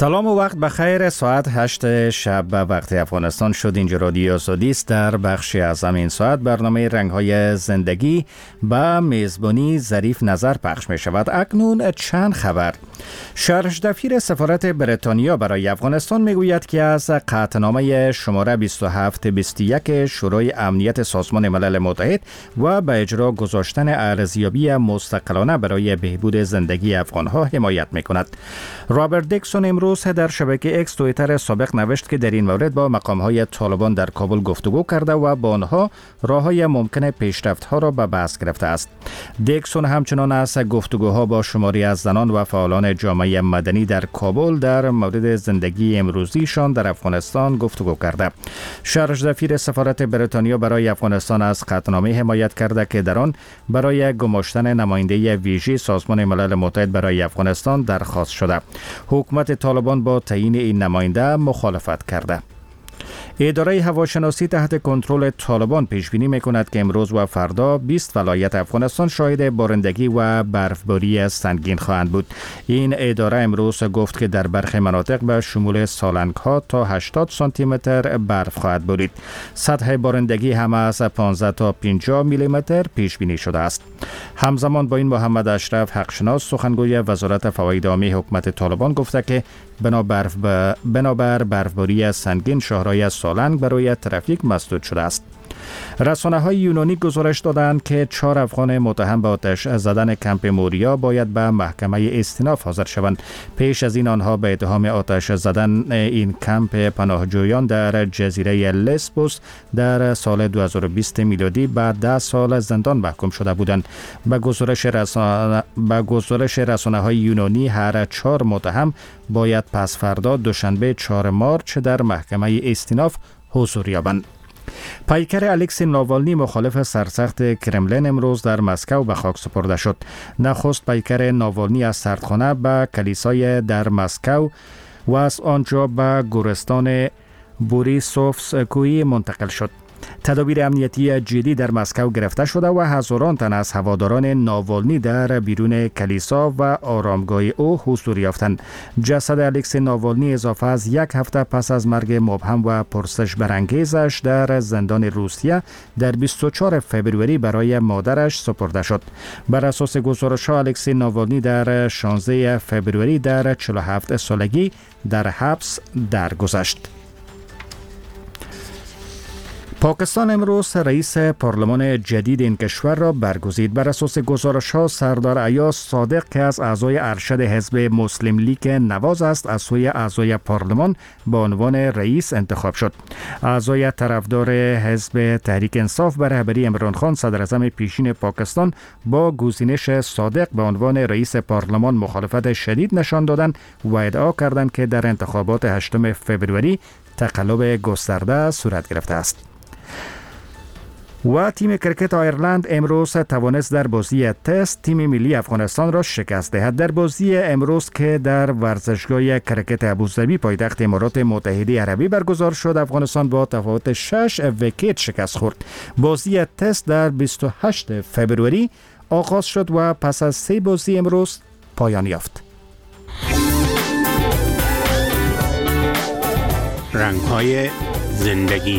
سلام و وقت بخیر. ساعت 8 شب به وقت افغانستان شد. اینجا رادیو آزادی است. در بخشی از همین ساعت برنامه رنگ‌های زندگی با میزبانی ظریف نظر پخش می شود. اکنون چند خبر. شرح‌دفتر سفارت بریتانیا برای افغانستان می گوید که از قطعنامه شماره 2721 شورای امنیت سازمان ملل متحد و به اجرا گذاشتن ارزیابی مستقلانه برای بهبود زندگی افغان‌ها حمایت می کند. رابرت دیکسون امروز در شبکه اکس توییتر سابق نوشت که در این مورد با مقام‌های طالبان در کابل گفتگو کرده و با آنها راه‌های ممکن پیشرفت‌ها را به بحث گرفته است. دیکسون همچنان از گفتگوها با شماری از زنان و فعالان جامعه مدنی در کابل در مورد زندگی امروزیشان در افغانستان گفتگو کرده. شرح‌دفتر سفارت بریتانیا برای افغانستان از قطعنامه حمایت کرده که در آن برای گماشتن نماینده ویژه سازمان ملل متحد برای افغانستان درخواست شده. حکومت طالبان با تعیین این نماینده مخالفت کرده. اداره هواشناسی تحت کنترل طالبان پیش بینی می‌کند که امروز و فردا 20 ولایت افغانستان شاهد بارندگی و برفباری سنگین خواهند بود. این اداره امروز گفت که در برخی مناطق به شمول سالنگ‌ها تا 80 سانتی متر برف خواهد بارید. سطح بارندگی هم از 15 تا 50 میلی متر پیش بینی شده است. همزمان با این محمد اشرف حقشناس سخنگوی وزارت فواید عامه حکومت طالبان گفته که بنابر برفباری سنگین شهرهای سالنگ برای ترافیک مسدود شده است. رسانه‌های یونانی گزارش دادند که 4 افغان متهم به آتش زدن کمپ موریا باید به محکمه استیناف حاضر شوند. پیش از این آنها به اتهام آتش زدن این کمپ پناهجویان در جزیره لسبوس در سال 2020 میلادی به 10 سال زندان محکوم شده بودند. به گزارش رسانه‌های یونانی هر 4 متهم باید پس فردا دوشنبه 4 مارچ در محکمه استیناف حضور یابند. پیکر الکسی ناوالنی مخالف سرسخت کرملین امروز در مسکو به خاک سپرده شد. نخست پیکر ناوالنی از سردخانه به کلیسای در مسکو و از آنجا به گورستان بوریسوفسکویی منتقل شد. تدابیر امنیتی جدی در مسکو گرفته شده و هزاران تن از هواداران ناوالنی در بیرون کلیسا و آرامگاه او حضور یافتند. جسد الکسی ناوالنی اضافه از 1 هفته پس از مرگ مبهم و پرسش برانگیزش در زندان روسیه در 24 فوریه برای مادرش سپرده شد. بر اساس گزارش‌ها الکسی ناوالنی در 16 فوریه در 47 سالگی در حبس درگذشت. پاکستان امروز رئیس پارلمان جدید این کشور را برگزید. بر اساس گزارش‌ها سردار ایاز صادق که از اعضای ارشد حزب مسلم لیگ نواز است از سوی اعضای پارلمان به عنوان رئیس انتخاب شد. اعضای طرفدار حزب تحریک انصاف به رهبری عمران خان صدر اعظم پیشین پاکستان با گزینش صادق به عنوان رئیس پارلمان مخالفت شدید نشان دادند و ادعا کردند که در انتخابات 8 فوریه تقلب گسترده صورت گرفته است. و تیم کرکت آیرلند امروز توانست در بازی تست تیم ملی افغانستان را شکست دهد. در بازی امروز که در ورزشگاه کرکت ابوظبی پایتخت امارات متحده عربی برگزار شد، افغانستان با تفاوت 6 ویکت شکست خورد. بازی تست در 28 فوریه آغاز شد و پس از 3 بازی امروز پایان یافت. رنگ‌های زندگی.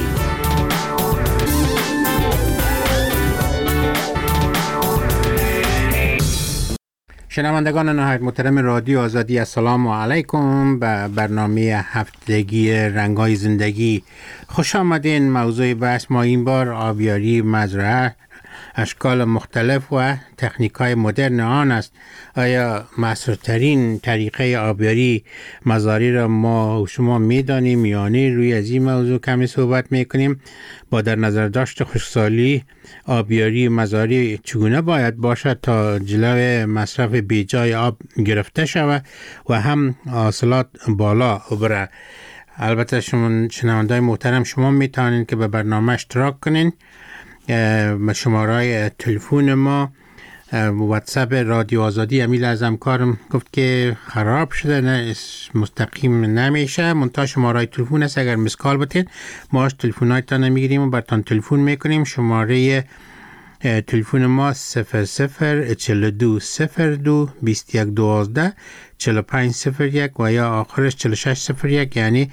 شنوندگان نهایت محترم رادیو آزادی، السلام علیکم. به برنامه هفتگی رنگ‌های زندگی خوش آمدین. موضوع بحث ما این بار آبیاری مزرعه، اشکال مختلف و تکنیک‌های مدرن آن است. آیا معصرترین طریقه آبیاری مزاری را ما و شما می‌دانیم یا نه؟ روی از این موضوع کمی صحبت می‌کنیم. با در نظر داشت خشکسالی آبیاری مزاری چگونه باید باشد تا جلوی مصرف بیجای آب گرفته شود و هم حاصلات بالا بره. البته شما شنونده‌های محترم، شما می‌توانید که به برنامه اشتراک کنین. شماره تلفن ما واتساپ رادیو آزادی. امیل از همکارم گفت که خراب شده، نه مستقیم نمیشه، منتها شماره تلفن است. اگر مسکال بتین ما تلفنایتان نمیگیریم و برتان تلفن میکنیم. شماره تلفن ما 004202 2112 4501 و یا آخرش 4601 یعنی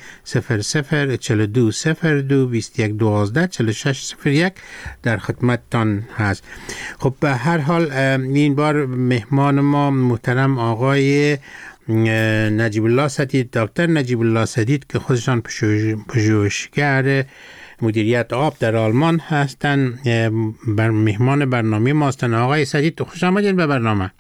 004202 2112 4601 در خدمتتان هست. خب به هر حال این بار مهمان ما محترم آقای نجیب الله سدید، دکتر نجیب الله سدید که خودشان پژوهشگر مدیریت آب در آلمان هستند، مهمان برنامه ما هستند. آقای سدید خوش آمدین به برنامه.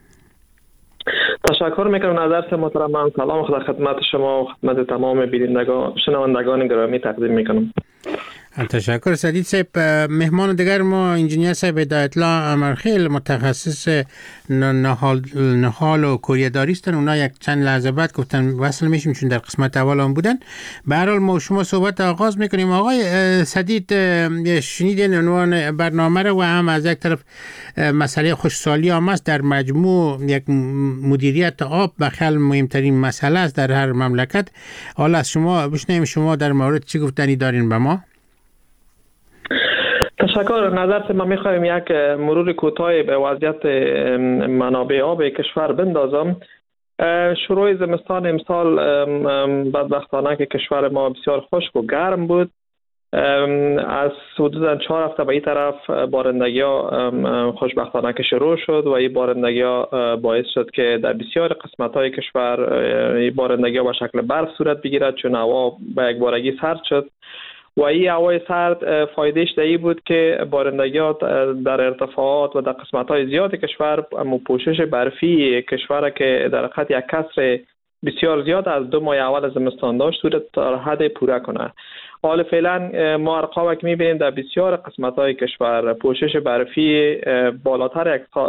تشکر میکنم نظر محترم. سلام خدمت شما و خدمت تمام بینندگان شنوندگان گرامی تقدیم میکنم. تشکر سدید صاحب. مهمان دیگر ما انجینیر صاحب هدایت الله امرخیل، متخصص نهال و کوریه‌داری هستند. اونا یک چند لحظه بعد گفتن وصل میشیم چون در قسمت اول هم بودن. به هر حال ما شما صحبت آغاز میکنیم. آقای سدید شنیدین عنوان برنامه رو و هم از یک طرف مسئله خوشسالی هم است. در مجموع یک مدیریت آب بخل مهمترین مسئله است در هر مملکت. حالا از شما بشنویم شما در مورد چی گفتنی دارین به ما؟ تشکر. نظرت ما میخوایم یک مرور کوتاهی به وضعیت منابع آب کشور بندازم. شروع زمستان امسال بدبختانه که کشور ما بسیار خشک و گرم بود. از حدود 4 هفته به این طرف بارندگی ها خوشبختانه که شروع شد و این بارندگی ها باعث شد که در بسیار قسمت های کشور این بارندگی ها به شکل برف صورت بگیرد چون هوا به یک بارگی سرد شد و این هوای سرد فایدهش دهی بود که بارندگیات در ارتفاعات و در قسمت‌های زیاد کشور پوشش برفی کشور که در حقیقت یک کسر بسیار زیاد از 2 ماه اول زمستان داشت صورت تا حد پوره کنه. حال فعلا ما ارقام که می‌بینیم در بسیار قسمت‌های کشور پوشش برفی بالاتر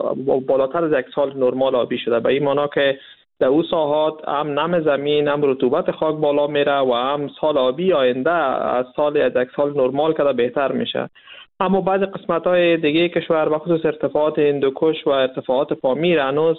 از یک سال نرمال آبی شده. به این معنی که در او ساحات هم نم زمین هم رطوبت خاک بالا میره و هم سال آبی آینده از یک سال نرمال کده بهتر میشه. اما بعض قسمت‌های دیگه کشور بخصوص ارتفاعات هندوکش و ارتفاعات پامیر هنوز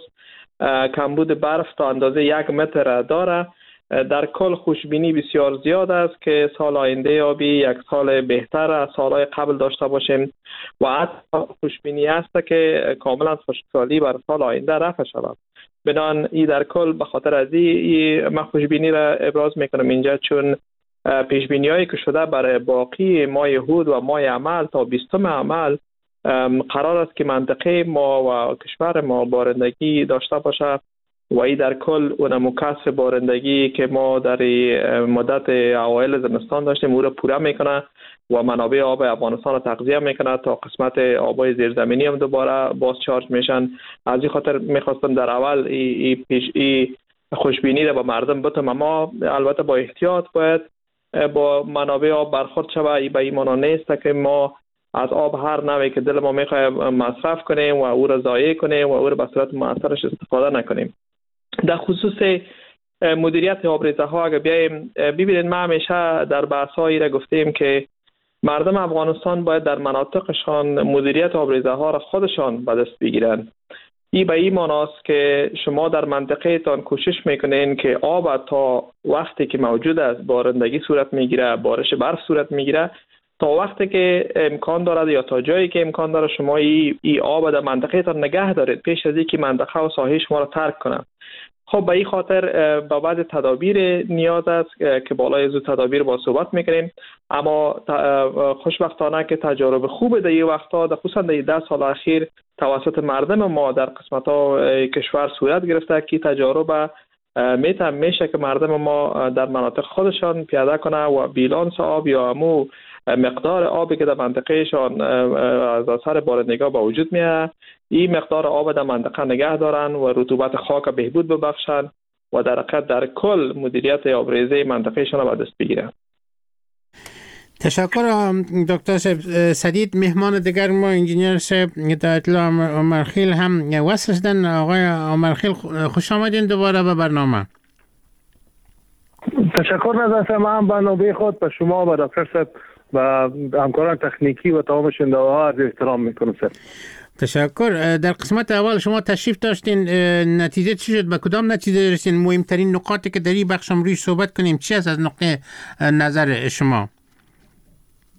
کمبود برف تا اندازه 1 متر داره. در کل خوشبینی بسیار زیاد است که سال آینده آبی یک سال بهتر از سالهای قبل داشته باشیم و حتی خوشبینی است که کاملا خشکسالی بر سال آینده رفع شود. بنان ای در کل به خاطر از من خوشبینی را ابراز میکنم اینجا چون پیشبینی هایی که شده برای باقی ماه هود و ماه عمل تا 20 عمل قرار است که منطقه ما و کشور ما بارندگی داشته باشه و ای در کل اون مکث بارندگی که ما در مدت اوایل زمستان داشتیم او را پوره میکنه و منابع آب افغانستان را تغذیه میکنه تا قسمت آبای زیرزمینی هم دوباره باز چارج میشن. از این خاطر میخواستم در اول ای خوشبینی را با مردم بتم، اما البته با احتیاط باید با منابع آب برخورد شود. به این معنی نیست که ما از آب هر نوعی که دل ما میخواد مصرف کنیم و او را ضایع کنیم و او را به صورت مؤثرش استفاده نکنیم. در خصوص مدیریت آبریزه ها اگه بیایم ببینید، ما همیشه در بحث‌هایی را گفتیم که مردم افغانستان باید در مناطقشان مدیریت آبریزه ها را خودشان به دست بگیرند. این به این معنی است که شما در منطقه تان کوشش میکنین که آب تا وقتی که موجود است بارندگی صورت میگیره، بارش برف صورت میگیره، تا وقتی که امکان دارد یا تا جایی که امکان داره شما این آب در منطقه تان نگه دارید پیش از اینکه منطقه و ساحه شما را ترک کنند. خب به این خاطر با بعض تدابیر نیاز است که بالای از تدابیر با صحبت میکنیم، اما خوشبختانه که تجارب خوب در این وقتا در خصوصا در 10 سال اخیر توسط مردم ما در قسمت‌ها کشور صورت گرفته که تجارب میشه که مردم ما در مناطق خودشان پیاده کنه و بیلانس آب یا همو مقدار آبی که در منطقهشان از اثر بارندگی با وجود میاد این مقدار آب در منطقه نگه دارن و رطوبت خاک بهبود ببخشن و در حقیقت در کل مدیریت آبریزه منطقهشان را به دست بگیرن. تشکر دکتر سدید. مهمان دیگر ما انجینیر صاحب هدایت الله امرخیل هم وصل شدن. آقای امرخیل خوش آمدین دوباره به برنامه. تشکر نظر من برنامه خود به شما و دکتر صاحب و همکاران تکنیکی و تمام شنونده‌ها عرض احترام میکنم. تشکر. در قسمت اول شما تشریف داشتین، نتیجه چی شد؟ به کدام نتیجه رسیدین؟ مهمترین نقاطی که در این بخش روی صحبت کنیم چی است از نقطه نظر شما؟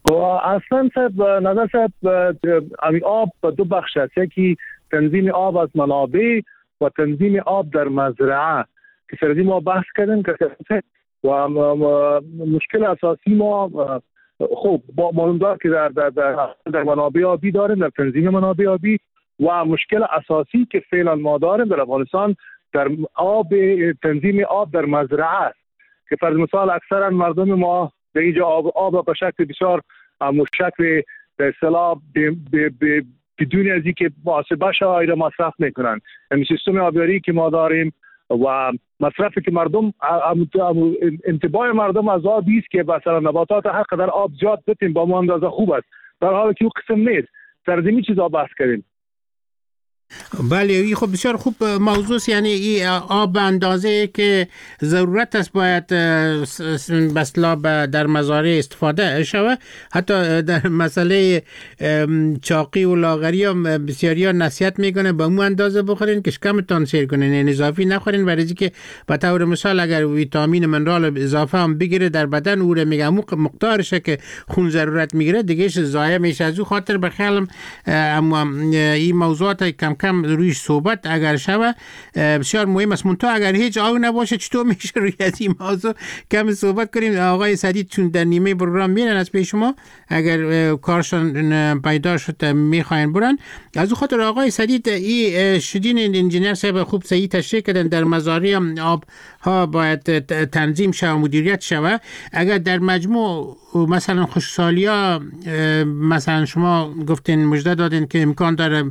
و اصلا صاحب نظر صاحب آب دو بخش است، یکی تنظیم آب از منابع و تنظیم آب در مزرعه که سردی ما بحث کردیم که و مشکل اساسی ما خب با معلوم دار که در منابع آبی داریم، در تنظیم منابع آبی، و مشکل اساسی که فعلا ما داریم در افغانستان در تنظیم آب در مزرعه است که فرض مثال اکثرا مردم ما به اینجا آب به شکل بسیار شکل به اصطلاح بدون از اینکه محاسبه شده را مصرف میکنن. یعنی سیستم آبیاری که ما داریم و مصرفی که مردم انتباه مردم از آبی است که مثلا نباتات هر قدر آب زیاد بتیم با ما اندازه خوب است، در حالی که او قسم نیست. سرزمین چیزا بحث کردیم. بله، این خب بسیار خوب موضوع است. یعنی این آب به اندازه که ضرورت است باید بسلا در مزارع استفاده شود. حتی در مسئله چاقی و لاغری هم بسیاری ها نصیحت میکنه با اون اندازه بخورین که شکمتان سیر کنین، یعنی اضافی نخورین، برای اینکه به طور مثال اگر ویتامین منرال اضافه هم بگیره در بدن او رو میگم مقدارشه که خون ضرورت میگیره دیگهش ضایع میشه. از او خاطر بخیالم این موضوعات کم رویش صحبت اگر شود بسیار مهم است. منتها اگر هیچ آب نباشه چطور میشه روی از این موضوع کم صحبت کنیم؟ آقای سدید چون در نیمه پروگرام میرن از پیش شما، اگر کارشان پیدا شد میخواین برن. از اون خاطر آقای سدید این شدین انجینیر صاحب خوب صحیح تشریح کردن در مزارع آب ها باید تنظیم شود و مدیریت شود. اگر در مجموع مثلا خشکسالی‌ها مثلا شما گفتین مژده دادین که امکان داره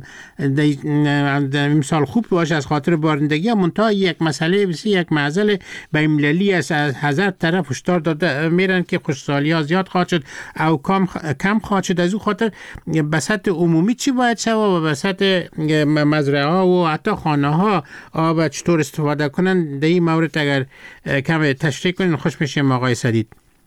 مثال خوب باشه از خاطر بارندگی، منتها یک مسئله یک معضل بین‌المللی است، از هزار طرف هشدار داده میرن که خشکسالی‌ها زیاد خواهد شد او کم خواهد شد. از اون خاطر به سطح عمومی چی باید شود و به سطح مزرعه ها و حتی خانه ها آب چطور استفاده کنن در این مورد اگر کم تشریح کنین خوش میشیم آقای سدید.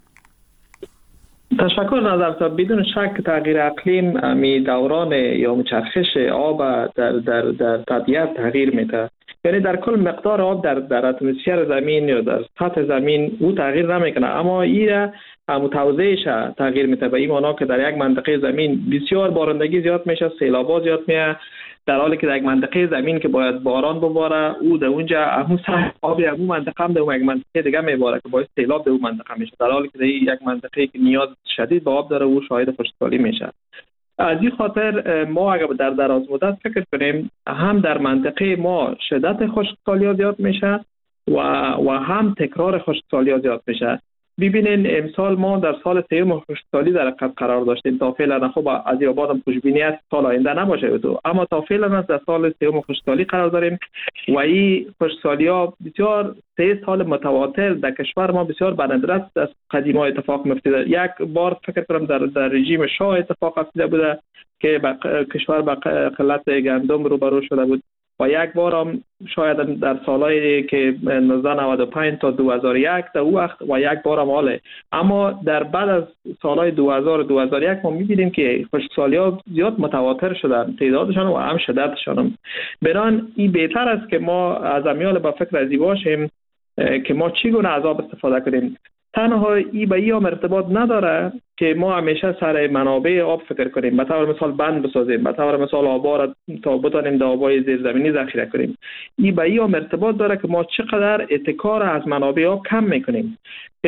تشکر نظر. بدون شک تغییر اقلیم می دوران یا چرخش آب در طبیعت تغییر میده. یعنی در کل مقدار آب در اتمسفر زمین یا در سطح زمین او تغییر نمیکنه، اما این متوازیش تغییر میده. به این معنا که در یک منطقه زمین بسیار بارندگی زیاد میشه، سیلابا زیاد میاد، در حالی که در یک منطقه زمین که باید باران بباره او در اونجا همون آب اون منطقه هم در یک منطقه دیگه میباره که باعث سیلاب در اون منطقه میشه، در حالی که در یک منطقه که نیاز شدید به آب داره او شاهد خشکسالی میشه. از این خاطر ما اگر در دراز مدت فکر کنیم هم در منطقه ما شدت خشکسالی زیاد میشه و هم تکرار خشکسالی زیاد میشه. ببینین امسال ما در سال سیوم خشکسالی در قرار داشتیم. تا فعلا خب از این بعد خوشبینی است سال آینده نباشه تو، اما تا فعلا در سال سیوم خشکسالی قرار داریم و این خشکسالی‌ها بسیار 3 سال متواتر در کشور ما بسیار بندرست از قدیما اتفاق می‌افتاد. یک بار فکر کنم در رژیم شاه اتفاق افتاده بوده که کشور با قلت گندم روبرو شده بود و یک بار هم شاید در سالهای که 1995 تا 2001 در او وقت و یک بار هم حاله. اما در بعد از سالهای 2001 ما می‌بینیم که خشکسالی‌ها زیاد متواتر شدن، تعدادشان و هم شدتشان هم. بران این بهتر است که ما از امیال با فکر ازی باشیم که ما چگونه از آب استفاده کنیم. تنها این به این ارتباط نداره که ما همیشه سر منابع آب فکر کنیم، به طور مثال بند بسازیم، به طور مثال آبا را تا بتانیم در آبای زیرزمینی ذخیره کنیم. این به این ارتباط داره که ما چقدر اتکا را از منابع آب کم میکنیم.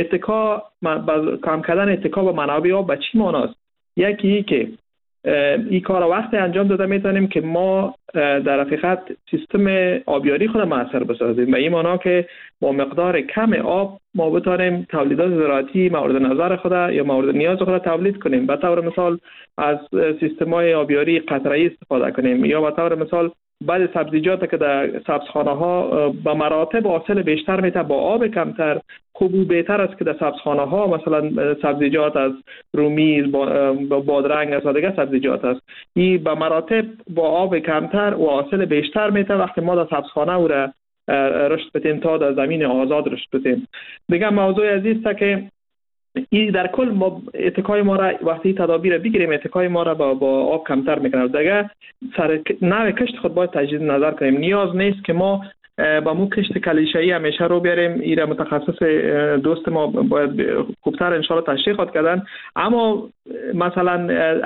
کم کردن اتکا به منابع آب به چی معناست؟ یکی که این کار وقتی انجام داده میتونیم که ما در حقیقت سیستم آبیاری خود موثر بسازیم. به این معنا که با مقدار کم آب ما بتونیم تولیدات زراعتی مورد نظر خود یا مورد نیاز خود تولید کنیم. به طور مثال از سیستم‌های آبیاری قطره‌ای استفاده کنیم یا به طور مثال بعضی سبزیجات که در سبزخانه ها به مراتب حاصل بیشتر میده با آب کمتر، خوب بهتر است که در سبزخانه ها مثلا سبزیجات از رومی، بادرنگ از دیگه سبزیجات است، این به مراتب با آب کمتر و حاصل بیشتر میده وقتی ما در سبزخانه او را رشد بدیم تا در زمین آزاد رشد بدیم. دیگه موضوع عزیز است که این در کل ما اتکای ما را وقتی تدابیر بگیریم اتکای ما را با آب کمتر میکنه. دیگه سر نوع کشت خود باید تجدید نظر کنیم. نیاز نیست که ما با مو کشت کلیشه‌ای همیشه رو بیاریم. ایره متخصص دوست ما باید خوبتر انشالله تشریحات کردن. اما مثلا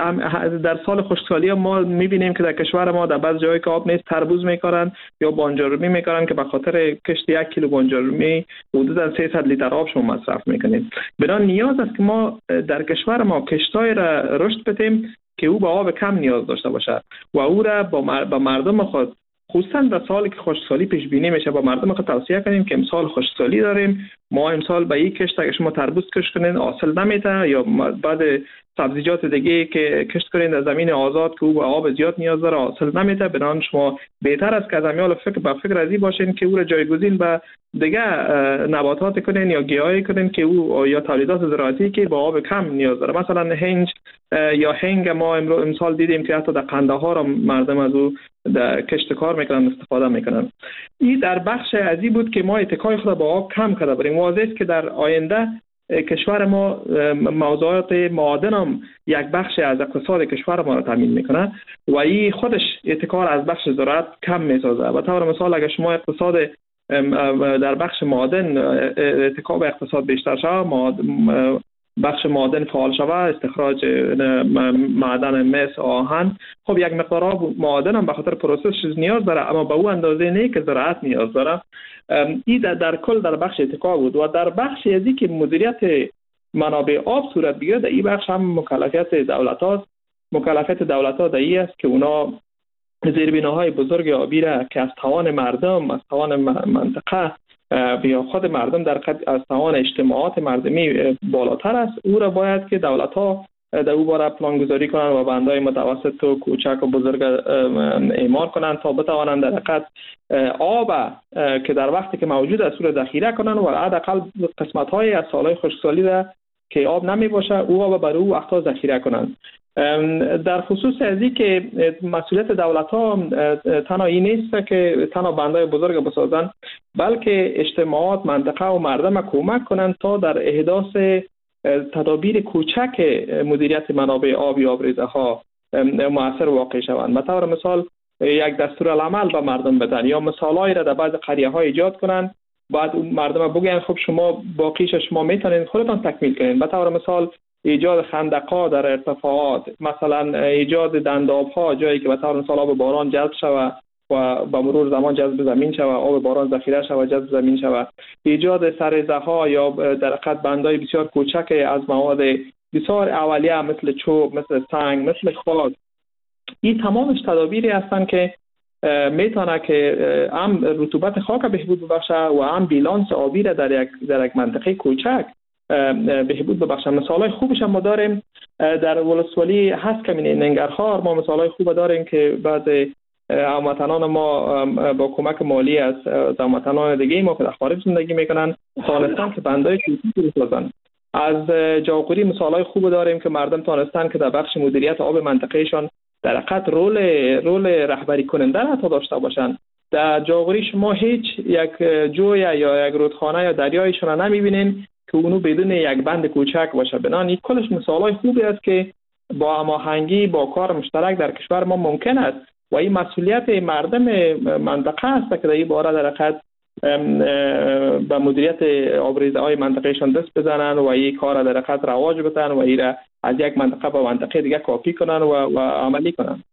در سال خشکسالی ما میبینیم که در کشور ما در بعض جایی که آب نیست تربوز میکارن یا بانجارومی میکارن که به خاطر کشت 1 کیلو بانجارومی حدودا 300 لیتر آب شما مصرف میکنیم. بنابراین نیاز است که ما در کشور ما کشتای را رشد بدیم که او به آب کم نیاز داشته باشه و او را با مردم خود، خصوصا در سالی که خشکسالی پیش بینی میشه، با مردم خود توصیه کنیم که امسال خشکسالی داریم، ما امسال به یک کشت اگه شما تربوز کشت کنین حاصل نمیده، یا بعد سبزیجات دیگه که کشت کنین در زمین آزاد که او به آب زیاد نیاز داره حاصل نمیده. بنابراین شما بهتر است که از امیال فکر ازی باشین که او را جایگزین به دیگه نباتات کنین یا گیاهی کنین که او یا تولیدات زراعتی که با آب کم نیاز داره. مثلا هنج یا هنگ ما امسال دیدیم که حتی در قندهار را مردم از او در کشت کار میکنن، استفاده میکنن. این در بخش ازی بود که ما اتکای خود با آب کم کرده بریم. واضح است که در آینده کشور ما موضوعات معادن هم یک بخش از اقتصاد کشور ما را تامین میکنه و این خودش اتکار از بخش زراعت کم میسازه. و طور مثال اگر شما اقتصاد در بخش معادن اتکا به اقتصاد بیشتر شود، بخش معادن فعال شود، استخراج معدن مس آهن، خب یک مقدار معادن هم به خاطر پروسس نیاز داره، اما به او اندازه نه که زراعت نیاز داره. این در کل در بخش اتکا بود. و در بخش ازی که مدیریت منابع آب صورت بگیره، در این بخش هم مکلفیت دولت هاست. مکلفیت دولت ها در این است که اونا زیربناهای بزرگ آبی را که از توان مردم، از توان منطقه یا خود مردم در از توان اجتماعات مردمی بالاتر است، او را باید که دولت ها در او باره پلان گذاری کنند و بندهای متوسط و کوچک و بزرگ اعمار کنند تا بتوانند در حقیقت آب که در وقتی که موجود است او را ذخیره کنند و حداقل قسمت های از سالهای خشکسالی را که آب نمی باشه او آب برای او وقتا ذخیره کنند. در خصوص ازی که مسئولیت دولت ها تنها این نیست که تنها بندهای بزرگ بسازن، بلکه اجتماعات، منطقه و مردم کمک کنند تا در احداث تدابیر کوچک مدیریت منابع آب یا آبریزه ها مؤثر واقع شوند. مثلا مثال یک دستورالعمل به مردم بدن یا مثالایی را در بعض قریه ها ایجاد کنند، بعد مردم بگن خب شما باقیش شما میتونید خودتان تکمیل کنید. به طور مثال ایجاد خندق‌ها در ارتفاعات، مثلا ایجاد دنداب‌ها جایی که به طور مثال آب باران جذب شود و با مرور زمان جذب زمین شود، آب باران ذخیره شود جذب زمین شود، ایجاد سرزه‌ها یا در حقیقت بندهای بسیار کوچک از مواد بسیار اولیه مثل چوب، مثل سنگ، مثل خاک. این تمامش تدابیری هستند که میتونه که هم رطوبت خاک بهبود ببخشه و هم بیلانس آبی را در یک منطقه کوچک بهبود ببخشه. مثالای خوبش هم ما داریم در ولسوالی هست که ننگرهار ما مثالای خوب داریم که بعض هموطنان ما با کمک مالی از هموطنان دیگه ما که در خارج زندگی میکنن تانستن که بندای کوچیکی بسازن. از جاغوری مثالای خوب داریم که مردم تانستن که در بخش مدیریت آب منطقهشان در حقیقت رول رهبری کننده حتی داشته باشند. در جاغوری شما هیچ یک جوی یا یک رودخانه یا دریایشون را نمیبینین که اونو بدون یک بند کوچک باشه. بنابراین این کلش مثالای خوبی است که با هماهنگی با کار مشترک در کشور ما ممکن است و این مسئولیت مردم منطقه است که در این باره در حقیقت به مدیریت آبریزه‌های منطقهشان دست بزنن و این کار در حقیقت رواج بدن و این را از یک منطقه به منطقه دیگه کاپی کنن و عملی کنن.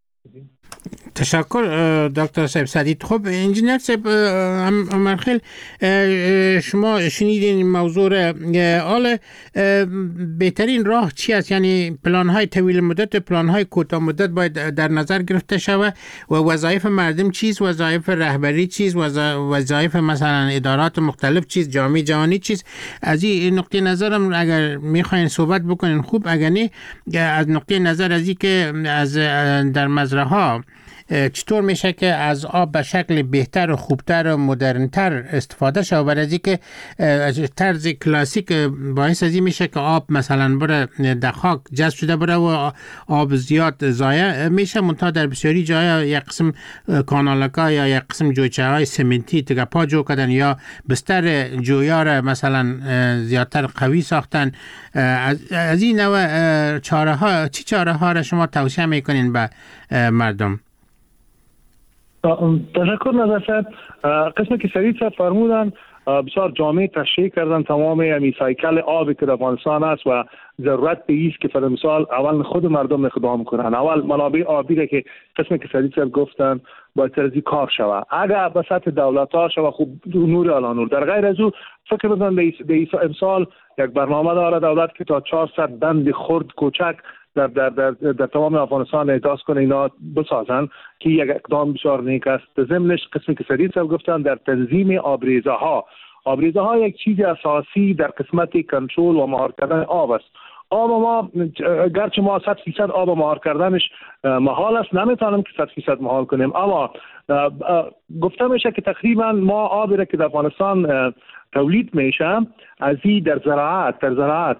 تشکر دکتر صاحب سدید. خب انجینیر صاحب مرخیل، شما شنیدین این موضوع را. حالا بهترین راه چی است؟ یعنی پلان های طویل مدت، پلان های کوتاه مدت باید در نظر گرفته شود و وظایف مردم چیست، وظایف رهبری چیست، وظایف مثلا ادارات مختلف چیست، جامعه جهانی چیست. از این نقطه نظرم اگر میخواین صحبت بکنین خوب، اگر نه از نقطه نظر از این که از در مزرعه ها چطور میشه که از آب به شکل بهتر و خوبتر و مدرنتر استفاده شود، برای از اینکه طرز کلاسیک باعث از این میشه که آب مثلا بره در خاک جذب شده بره و آب زیاد ضایع میشه. منتها در بسیاری جاها یک قسم کانالکا یا یک قسم جویچه های سمنتی تگه پا جو کردن یا بستر جویا را مثلا زیادتر قوی ساختن. از این نوع چاره ها، چی چاره ها را شما توصیه میکنین به مردم؟ تشکر نظر صاحب. قسمی که سعید صاحب فرمودن بسیار جامع تشریح کردن تمام این سایکل آبی که در افغانستان است و ضرورت به ایست که فرض مثال اول خود مردم اقدام کنن. اول منابع آبی را که قسمی که سعید صاحب گفتن باید ترزی کار شود. اگر به سطح دولت ها شود خوب نور اعلی نور. در غیر از او فکر بزن به امسال یک برنامه داره دولت که تا 400 بند خرد کوچک در تمام افغانستان احداث کنه اینا بسازن که یک اقدام بسیار نیک است. ضمنش قسمی که سعید صاحب گفتن در تنظیم آبریزه ها یک چیز اساسی در قسمت کنترل و مهار کردن آب است. آب ما گرچه ما 100% آب مهار کردنش محال است، نمیتونیم که 100% مهار کنیم، اما گفته میشه که تقریبا ما آبی را که در افغانستان تولید میشه از این در زراعت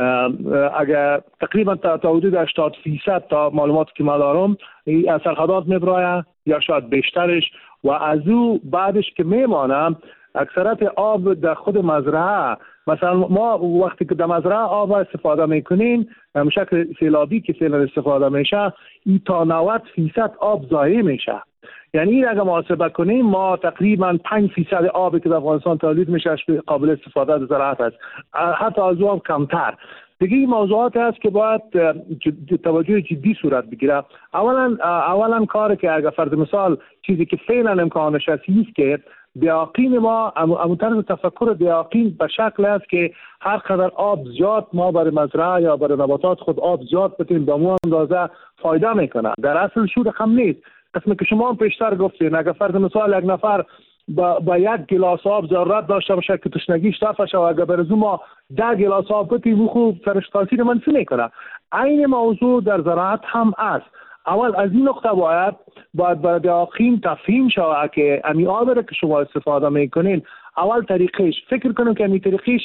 اگر تقریبا تا حدود 80% تا معلوماتی که ما دارم از سرحدات میبراید یا شاید بیشترش و از او بعدش که میمانه اکثرت آب در خود مزرعه. مثلا ما وقتی که در مزرعه آب استفاده میکنیم به شکل سیلابی که فعلا استفاده میشه این تا 90% آب ضایع میشه. یعنی این اگر محاسبه کنیم ما تقریبا 5% آبی که در افغانستان تولید میشه قابل استفاده در زراعت است، حتی از اون کمتر. دیگه این موضوعات است که باید توجه جدی صورت بگیره. اولا کاری که اگر فرض مثال چیزی که فعلا امکانش است که دیاقین ما طرز تفکر دیاقین به شکل است که هر قدر آب زیاد ما برای مزرعه یا برای نباتات خود آب زیاد بتیم به مو اندازه فایده میکنه. در اصل شور هم نیست. قسمی که شما هم پیشتر گفتین اگر فرض مثال یک نفر با یک گلاس آب ضرورت داشته باشه که تشنگیش رفع شه و اگر برای ما 10 گلاس آب بتیم خوب سرش تاثیر منفی میکنه. این موضوع در زراعت هم است. اول از این نقطه باید برای دیاقین تفهیم شود که امی آب را که شما استفاده میکنین اول طریقش فکر کنیم که امی طریقش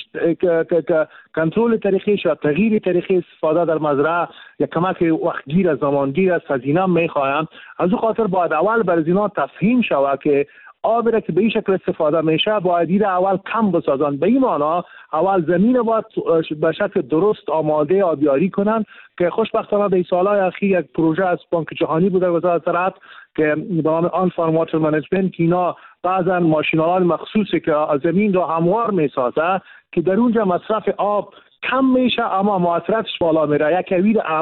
کنترل طریقش یا تغییر طریق استفاده در مزرعه یا کمک وقتگیر زمانگیر است، هزینه میخواهند. از او خاطر باید اول برای اینا تفهیم شود که آب را که به این شکل استفاده میشه باید این اول کم بسازن. به این معنا اول زمین باید به شکل درست آماده آبیاری کنن که خوشبختانه در سالهای اخیر یک پروژه از بانک جهانی بوده وزارت زراعت که به نام آن فارم واتر منیجمنت که اینا بعضا ماشین‌آلات مخصوصی که زمین را هموار میسازه که در اونجا مصرف آب کم میشه اما مؤثراتش بالا میره. یک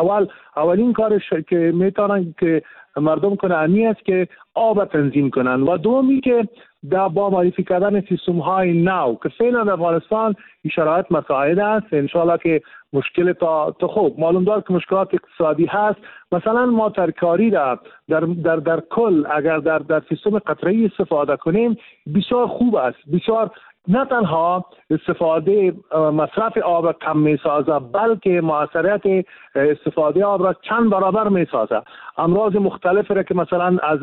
اولین کارش که میتونن که مردم کنه امی است که آب تنظیم کنن و دومی که با معرفی کردن سیستم های نو که فعلا در افغانستان این شرایط مساعد است. انشالله که مشکل تا خوب معلوم دار که مشکلات اقتصادی هست. مثلا ما ترکاری را در کل اگر در سیستم قطره‌ای استفاده کنیم بسیار خوب است. بسیار نه تنها استفاده مصرف آب را کم می سازه بلکه مؤثریت استفاده آب را چند برابر می سازه. امراض مختلف را که مثلا از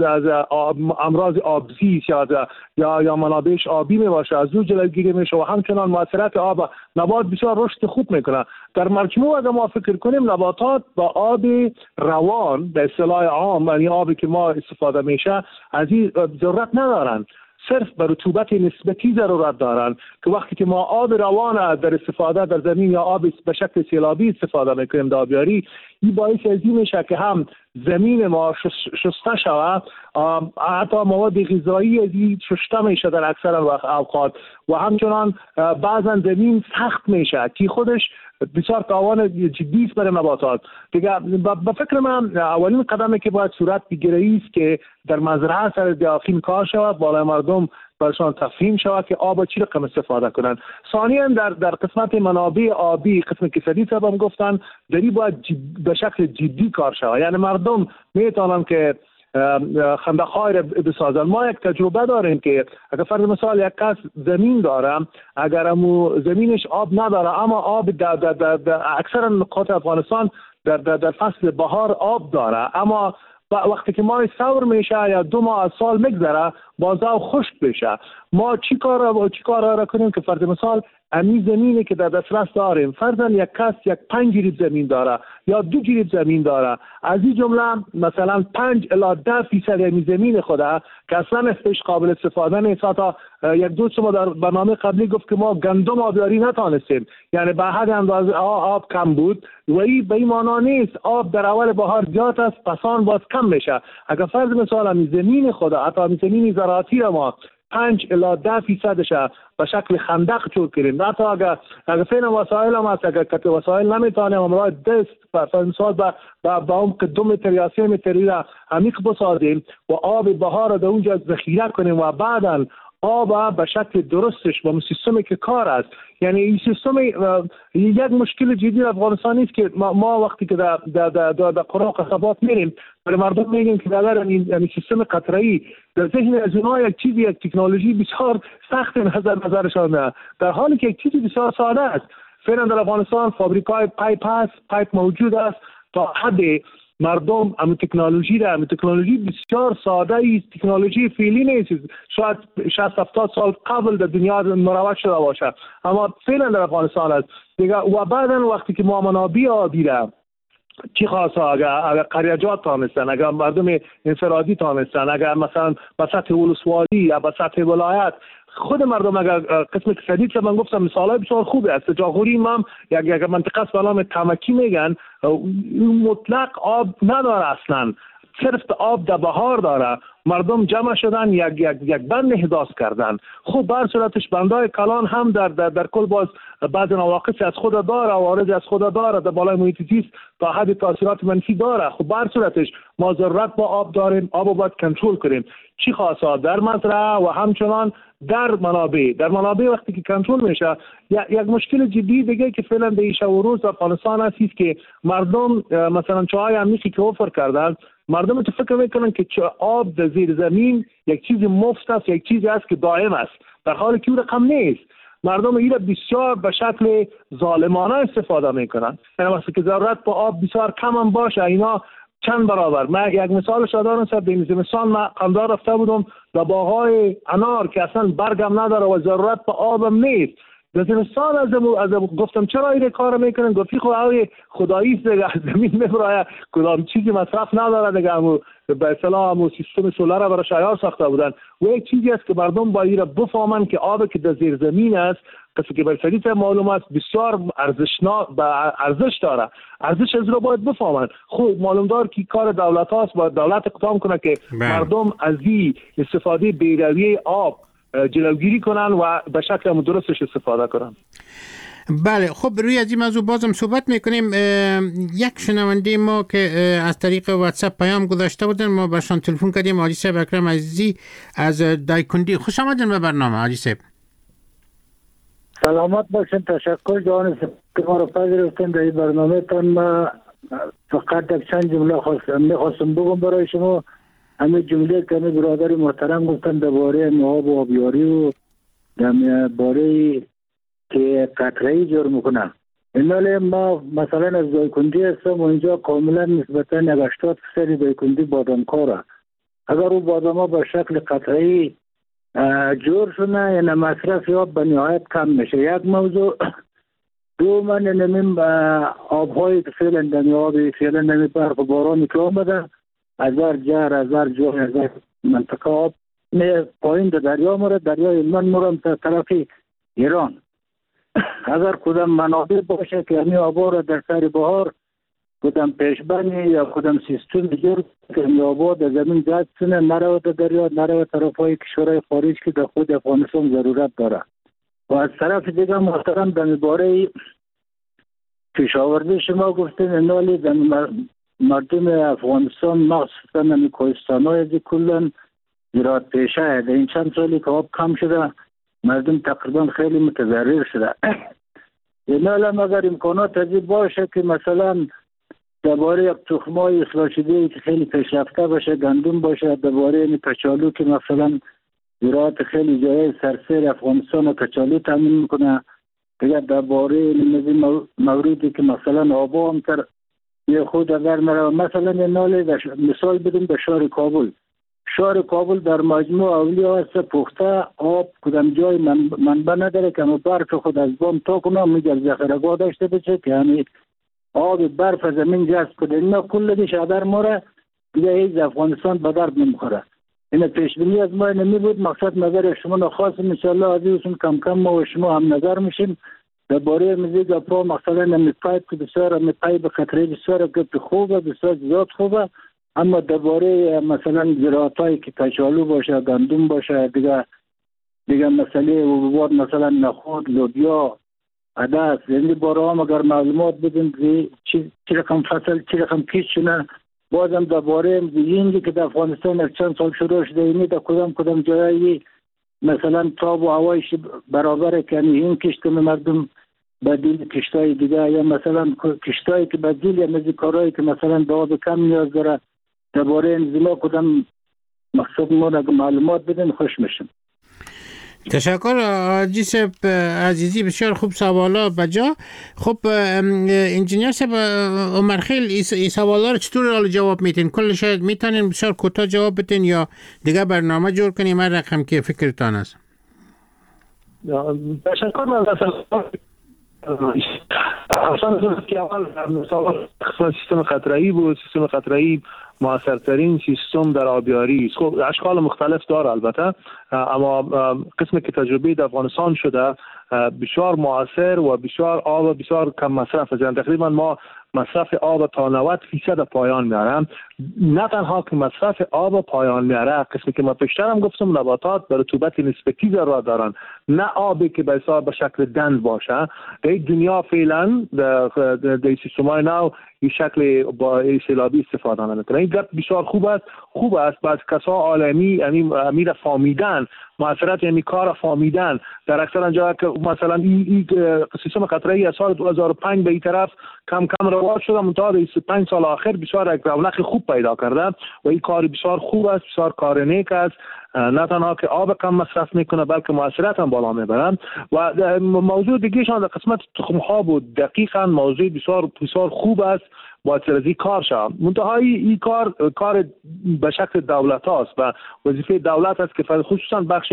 امراض آبزیست یا منابعش آبی می باشه از او جلوگیری می شه و همچنان مؤثریت آب نبات بسیار رشد خوب می کنه. در مجموع اگر ما فکر کنیم نباتات با آب روان به اصطلاح عام یعنی آبی که ما استفاده میشه از این ضرورت ندارن، صرف بر رطوبت نسبتی ضرورت دارن که وقتی که ما آب روان در استفاده در زمین یا آب به شکل سیلابی استفاده میکنیم در آبیاری این باعث از این میشه که هم زمین ما شسته شود، حتی مواد غذایی از این شسته میشه در اکثر اوقات و همچنان بعضا زمین سخت میشه که خودش بسیار تاوان جدی است برای نباتات. دیگه به فکر من اولین قدمی که باید صورت بگیره است که در مزرعه سر دیاقین کار شود، بالای مردم برشان تفهیم شود که آب چی رقم استفاده کنن. ثانیاً در قسمت منابع آبی قسمی که سدید صاحب هم گفتن دری باید به شکل جدی کار شود. یعنی مردم میتونن که خندق‌های را بسازن. ما یک تجربه داریم که اگر فرض مثال یک کس زمین داره اگر امو زمینش آب نداره اما آب در اکثر نقاط افغانستان در فصل بهار آب داره اما وقتی که ماه سور میشه یا 2 ماه از سال میگذره بازار خشک بشه ما چی کار را کنیم که فرض مثال امی زمینی که در دسترس داریم، فرضاً یک کس 5 گریب زمین داره یا 2 گریب زمین داره، از این جمله مثلا 5 الی 10% امی زمین خوده که اصلا اسمش قابل استفاده نیست. تا یک دوست ما در برنامه قبلی گفت که ما گندم آبیاری نتانستیم، یعنی به حد اندازه آب کم بود و این به این معنا نیست آب در اول بهار زیاد است پسان باز کم میشه. اگر فرض مثال امی زمین خوده، حتی امی زمین زراعتی را ما 5 الی 10% به شکل خندق چور کنیم، حتی اگر فعلا وسایل هم هست، اگر کت وسایل نمیتونیم امرای دست مثال با اون قدم متر یا 3 متری را عمیق بسازیم و آب بهار را در اونجا ذخیره کنیم و بعدا آب به شکل درستش با سیستمی که کار است. یعنی این سیستم یک مشکل جدی افغانستان است که ما وقتی که در قرى و قصبات میریم برای مردم میگیم که اگر این سیستم قطره‌ای در ذهن از اونها یک تکنولوژی بسیار سخت نظرشان، در حالی که یک چیزی بسیار ساده است. فعلا در افغانستان فابریکای پایپ موجود است تا حد مردم هم تکنولوژی بسیار ساده است، تکنولوژی فعلی نیست، شاید 60-70 سال قبل در دنیا مروج شده باشه اما فعلا در افغانستان است دیگه. و بعدا وقتی که ما منابع آبی را چی خاصه اگر قریجات تانستن، اگر مردم انفرادی تانستن، اگر مثلا به سطح ولسوالی یا به سطح ولایت خود مردم اگر قسم اقتصادی که من گفتم مثالای بسیار خوبه است. جاغوری هم یک منطقه است به نام تمکی میگن، مطلق آب نداره اصلا، صرف آب در بهار داره. مردم جمع شدن یک بند احداث کردن. خب بر صورتش بندای کلان هم در کل باز بعض نواقص از خود داره، عوارض از خود داره، در بالای محیط زیست تا حد تاثیرات منفی داره. خب بر صورتش ما ضرورت با آب داریم، آب رو باید کنترل کنیم. چی خاصه در مزرعه و همچنان در منابع وقتی که کنترل میشه. یک مشکل جدی دیگه که فعلا به ایش و روز افغانستان هست که مردم مثلا چاهای عمیقی که اوفر کردن، مردم تو فکر میکنن که آب در زیر زمین یک چیز مفت است، یک چیزی است که دائم است، در حالی که اون رقم نیست. مردم اینا بسیار به شکل ظالمانه استفاده میکنن. یعنی وقتی که ضرورت با آب بسیار کم هم باشه اینا چند برابر. من یک مثال شدارم سر به زمستان من قندار رفته بودم در باغ‌های انار که اصلا برگم نداره و ضرورت با آبم نیست. در زمستان از گفتم چرا این کار میکنن؟ گفتی خب خدایی است دیگه، زمین میبره کدام چیزی مصرف نداره دیگه، به اصطلاح سیستم سولار را برای شیار ساخته بودن. و یک چیزی است که مردم باید بفهمن که آب که در زیر زمین است کسی که برسدی تا معلوم است بسیار ارزش داره. ارزش از رو باید بفهمن. خوب معلوم دار که کار دولت هاست، باید دولت اقدام کنه که مردم از این استفاده بیروی آب جلوگیری کنن و به شکل درستش استفاده کنن. بله، خب روی از این موضوع بازم صحبت میکنیم. یک شنونده ما که از طریق واتساپ پیام گذاشته بودن ما برشان تلفن کردیم. حاجی صاحب اکرم عزیزی از دایکندی، خوش آمدین به برنامه. حاجی صاحب سلامت باشین. تشکر جان که ما رو پذیرفتین در این برنامه تان. ما فقط یک چند جمله میخواستم بگم برای شما. همه جمله که همه برادر محترم گفتن درباره آب و آبیاری و درباره که قطره‌ای جور میکنن. اینال ما مثلا از دایکندی هستم و اینجا کاملا نسبتا 80% دایکندی بادامکاره. اگر او بادام ها به شکل قطره‌ای جور شونه یعنی مصرف آب به نهایت کم میشه. یک موضوع. دو من نمیم آبهایی که فعلا دمی آبی فعلا نمی برف و بارانی که آمده هزار جای هزار منطقه آب پایین در دریا مورد دریای من مورم تا طرف ایران. اگر کدام منابع باشه که همی آبا را در سر بهار کدام پیشبرنی یا کدام سیستم جور که همی آبا در زمین جد سنه نرو در دریا نرو طرف های کشورهای خارج که در خود افغانستان ضرورت داره. و از طرف دیگه محترم در باره کشاورزی شما گفتین انالی در مردم افغانستان مخصوصا نمی کوهستان های از کلن زراعت پیشه در این چند سالی که آب کم شده مردم تقریبا خیلی متضرر شده. انال هم اگر امکانات ازی باشه که مثلا درباره یک تخمای اصلاح شده که خیلی پیشرفته باشه گندم باشه، درباره این کچالو که مثلا زراعت خیلی جای سرسر افغانستان و کچالو تامین میکنه، دیگر درباره موردی که مثلا آبا هم تر یه خود اگر نره مثلا یه ناله مثال بدیم به شهر کابل. شهر کابل در مجموع اولیا است پخته، آب کدام جای منبع نداره که برف خود از بام تا کنه میگه ذخیره‌گاه داشته باشه که یعنی آب برف از زمین جذب کنه. اینا کلش در ماره دیگه هیچ افغانستان به درد نمیخوره. این پیشبینی از ما نمی بود. مقصد نظر شما خاص ان شاء الله عزیزون کم کم ما و شما هم نظر میشیم درباره مزید پا مثلا نمی پایپ که بسیار نمی پایپ خطری بسیار که خوبه بسیار زیاد خوبه، اما درباره مثلا زراعتایی که کچالو باشه گندم باشه دیگه مسئله حبوبات مثلا نخود لوبیا عدس یعنی بارا هم اگر معلومات بدیم که چی رقم فصل چی رقم کیست شونه بازم درباره اینجی که در افغانستان از چند سال شروع شده اینی در کدام جایی مثلا تاب و هوایش برابره که این کشتم مردم بدیل کشتای دیگه یا مثلا کشتایی که بدیل یا مزی کارهایی که مثلا داد کم نیاز داره درباره انزیما کدام مقصد ما اگر معلومات بدیم خوش میشم. تشکر آجی صاحب عزیزی، بسیار خوب سوالا بجا. خب انجینیر صاحب عمرخیل این سوالا رو چطور حال جواب میتین؟ کل شاید میتونین بسیار کوتاه جواب بدین یا دیگه برنامه جور کنیم هر رقم که فکرتان است؟ تشکر. من اصلا که اول مثال سیستم قطره‌ای بود. سیستم قطره‌ای موثرترین سیستم در آبیاری است. خب اشکال مختلف داره البته، اما قسمی که تجربه در افغانستان شده بسیار موثر و بسیار آب بسیار کم مصرف است. تقریبا ما مصرف آب تا 90% پایان میارم. نه تنها که مصرف آب پایان میاره، قسمی که ما پیشتر هم گفتم نباتات به رطوبت نسبتی ضرورت دارن، نه آبی که به شکل دند باشه. در دنیا فعلا در سیستم‌های نو این شکل با سیلابی استفاده نمیکنه. این بسیار خوب است. بعض کسا عالمی یعنی امیر فامیدن معاشرت یعنی کار فامیدن در اکثر جاها که مثلا این سیستم قطره‌ای از سال 2005 به این طرف کم رواج شده، منتها در 5 سال آخر بسیار یک رونق خوب پیدا کرده و این کار بسیار خوب است، بسیار کار نیک است. نه تنها که آب کم مصرف میکنه بلکه معاشرت هم بالا میبرن. و موضوع دیگه‌شان در قسمت تخم ها بود. دقیقاً موضوع بسیار خوب است با ترزی کار شد. منتها این کار به شکل دولت هاست و وظیفه دولت است که خصوصا بخش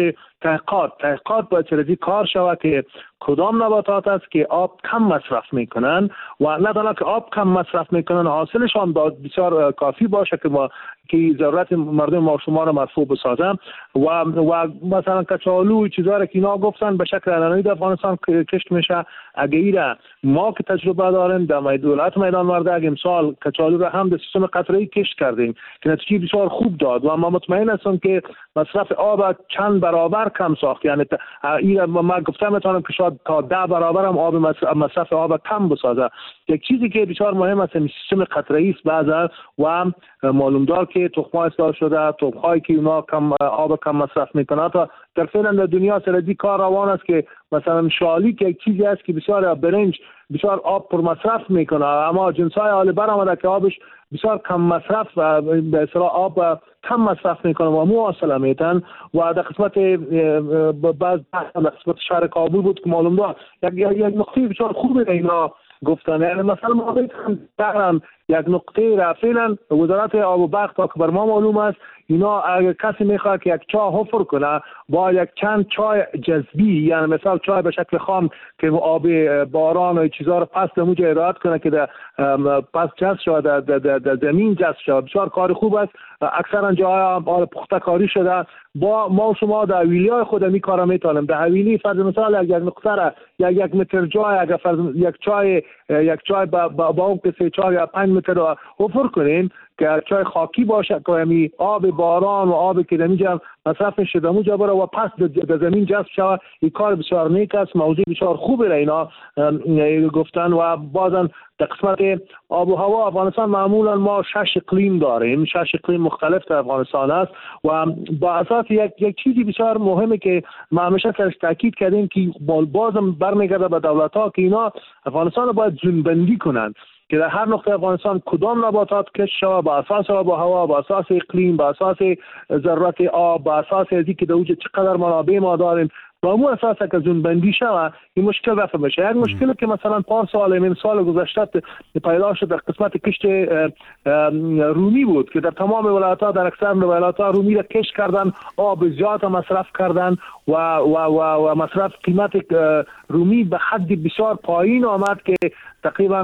تحقیقات با ترزی کار شود که کدام نباتات است که آب کم مصرف میکنن و نه تنها که آب کم مصرف میکنن حاصلشان بسیار کافی باشه که ضرورت مردم ما شما را مرفوع بسازم و مثلا کچالو چیزا که اینا گفتن به شکل علنی در افغانستان کشت میشه. اگر ما که تجربه داریم در دولت میدان وردگ امسال کچالو را هم در سیستم قطره‌ای کشت کردیم که نتیجه بسیار خوب داد و ما مطمئن هستم که مصرف آب چند برابر کم ساخت. یعنی این ما گفتم میتونم که شاید تا 10 برابر هم آب مصرف آب کم بسازه. یک چیزی که بسیار مهم است این سیستم قطره‌ای است بعضا و معلوم دار که تخم‌ها اصلاح شده، تخم‌هایی که اونا آب کم مصرف میکنه. تا در فعلا در دنیا سردی کار روان است که مثلا شالیک یک چیزی است که بسیار برنج بسیار آب پر مصرف میکنه، اما جنس‌های حال برآمده که آبش بسیار کم مصرف و به اصطلاح آب کم مصرف میکنه و مواصله میتن. و در قسمت بعض در قسمت شهر کابل بود که معلوم دار یک نقطه بسیار خوبه اینا گفتن. یعنی مثلا ما بگم یک نقطه را فعلا وزارت آب و برق تا که بر ما معلوم است اینا اگر کسی میخواد که یک چاه حفر کنه با یک چند چای جذبی، یعنی مثلا چای به شکل خام که آب باران و چیزا رو پس دموجه ارائه کنه که در پس جذب شده در زمین جذب شده، بسیار کار خوب است. اکثرا جاها آب پخته کاری شده. با ما شما در حویلی‌های خود می کارا میتونیم در حویلی فرض مثال یک نقطه را یک متر جای اگر فرض یک چای با اون که 4 یا 5 متر را حفر کنین که چای خاکی باشه که همین آب باران و آبی که دمیجا مصرف شده موجا بره و پس در زمین جذب شود. این کار بسیار نیک است، موضوع بسیار خوبه را اینا گفتن. و بازن در قسمت آب و هوا افغانستان معمولا ما 6 اقلیم داریم، 6 اقلیم مختلف در افغانستان است و با اساس یک چیزی بسیار مهمه که ما همیشه سرش تاکید کردیم که بازم برمیگرده به دولت‌ها که اینا افغانستان رو باید زونبندی کنند که در هر نقطه افغانستان کدام نباتات کشت شود با اساس آب و هوا، با اساس اقلیم، با اساس ضرورت آب، با اساس ازی که در وجود چقدر منابع ما داریم و مو اساس که زون بندی شوه این مشکل رفع بشه. یک مشکلی که مثلا پار سال گذشته پیدا شد در قسمت کشت رومی بود که در تمام ولایت‌ها، در اکثر ولایت‌ها رومی را کشت کردن، آب زیاد مصرف کردن و مصرف قیمت رومی به حد بسیار پایین آمد که تقریبا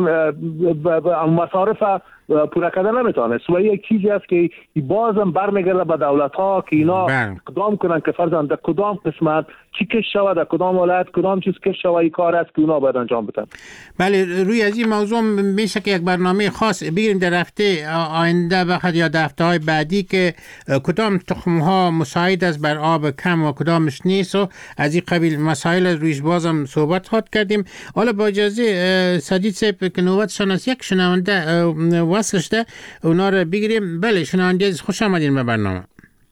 مصارف پورا کردن نمیتونست. و یک چیزی است که بازم برمیگرده به دولت‌ها که اینا اقدام کنن که فرضاً در کدام قسمت چی کش شود، در کدام ولایت کدام چیز کش شود، این کار است که اونا باید انجام بدن. بله، روی از این موضوع میشه که یک برنامه خاص بگیریم در هفته آینده بخاطر یا در هفته‌های بعدی که کدام تخم‌ها مساعد است بر آب کم و کدامش نیست و از این قبیل مسائل رویش بازم صحبت خواهد کردیم. حالا با اجازه سدید صاحب که نوبتشان است یک شنونده وصلش ده اونا رو بگیریم. بله شنونده خوش آمدین به برنامه.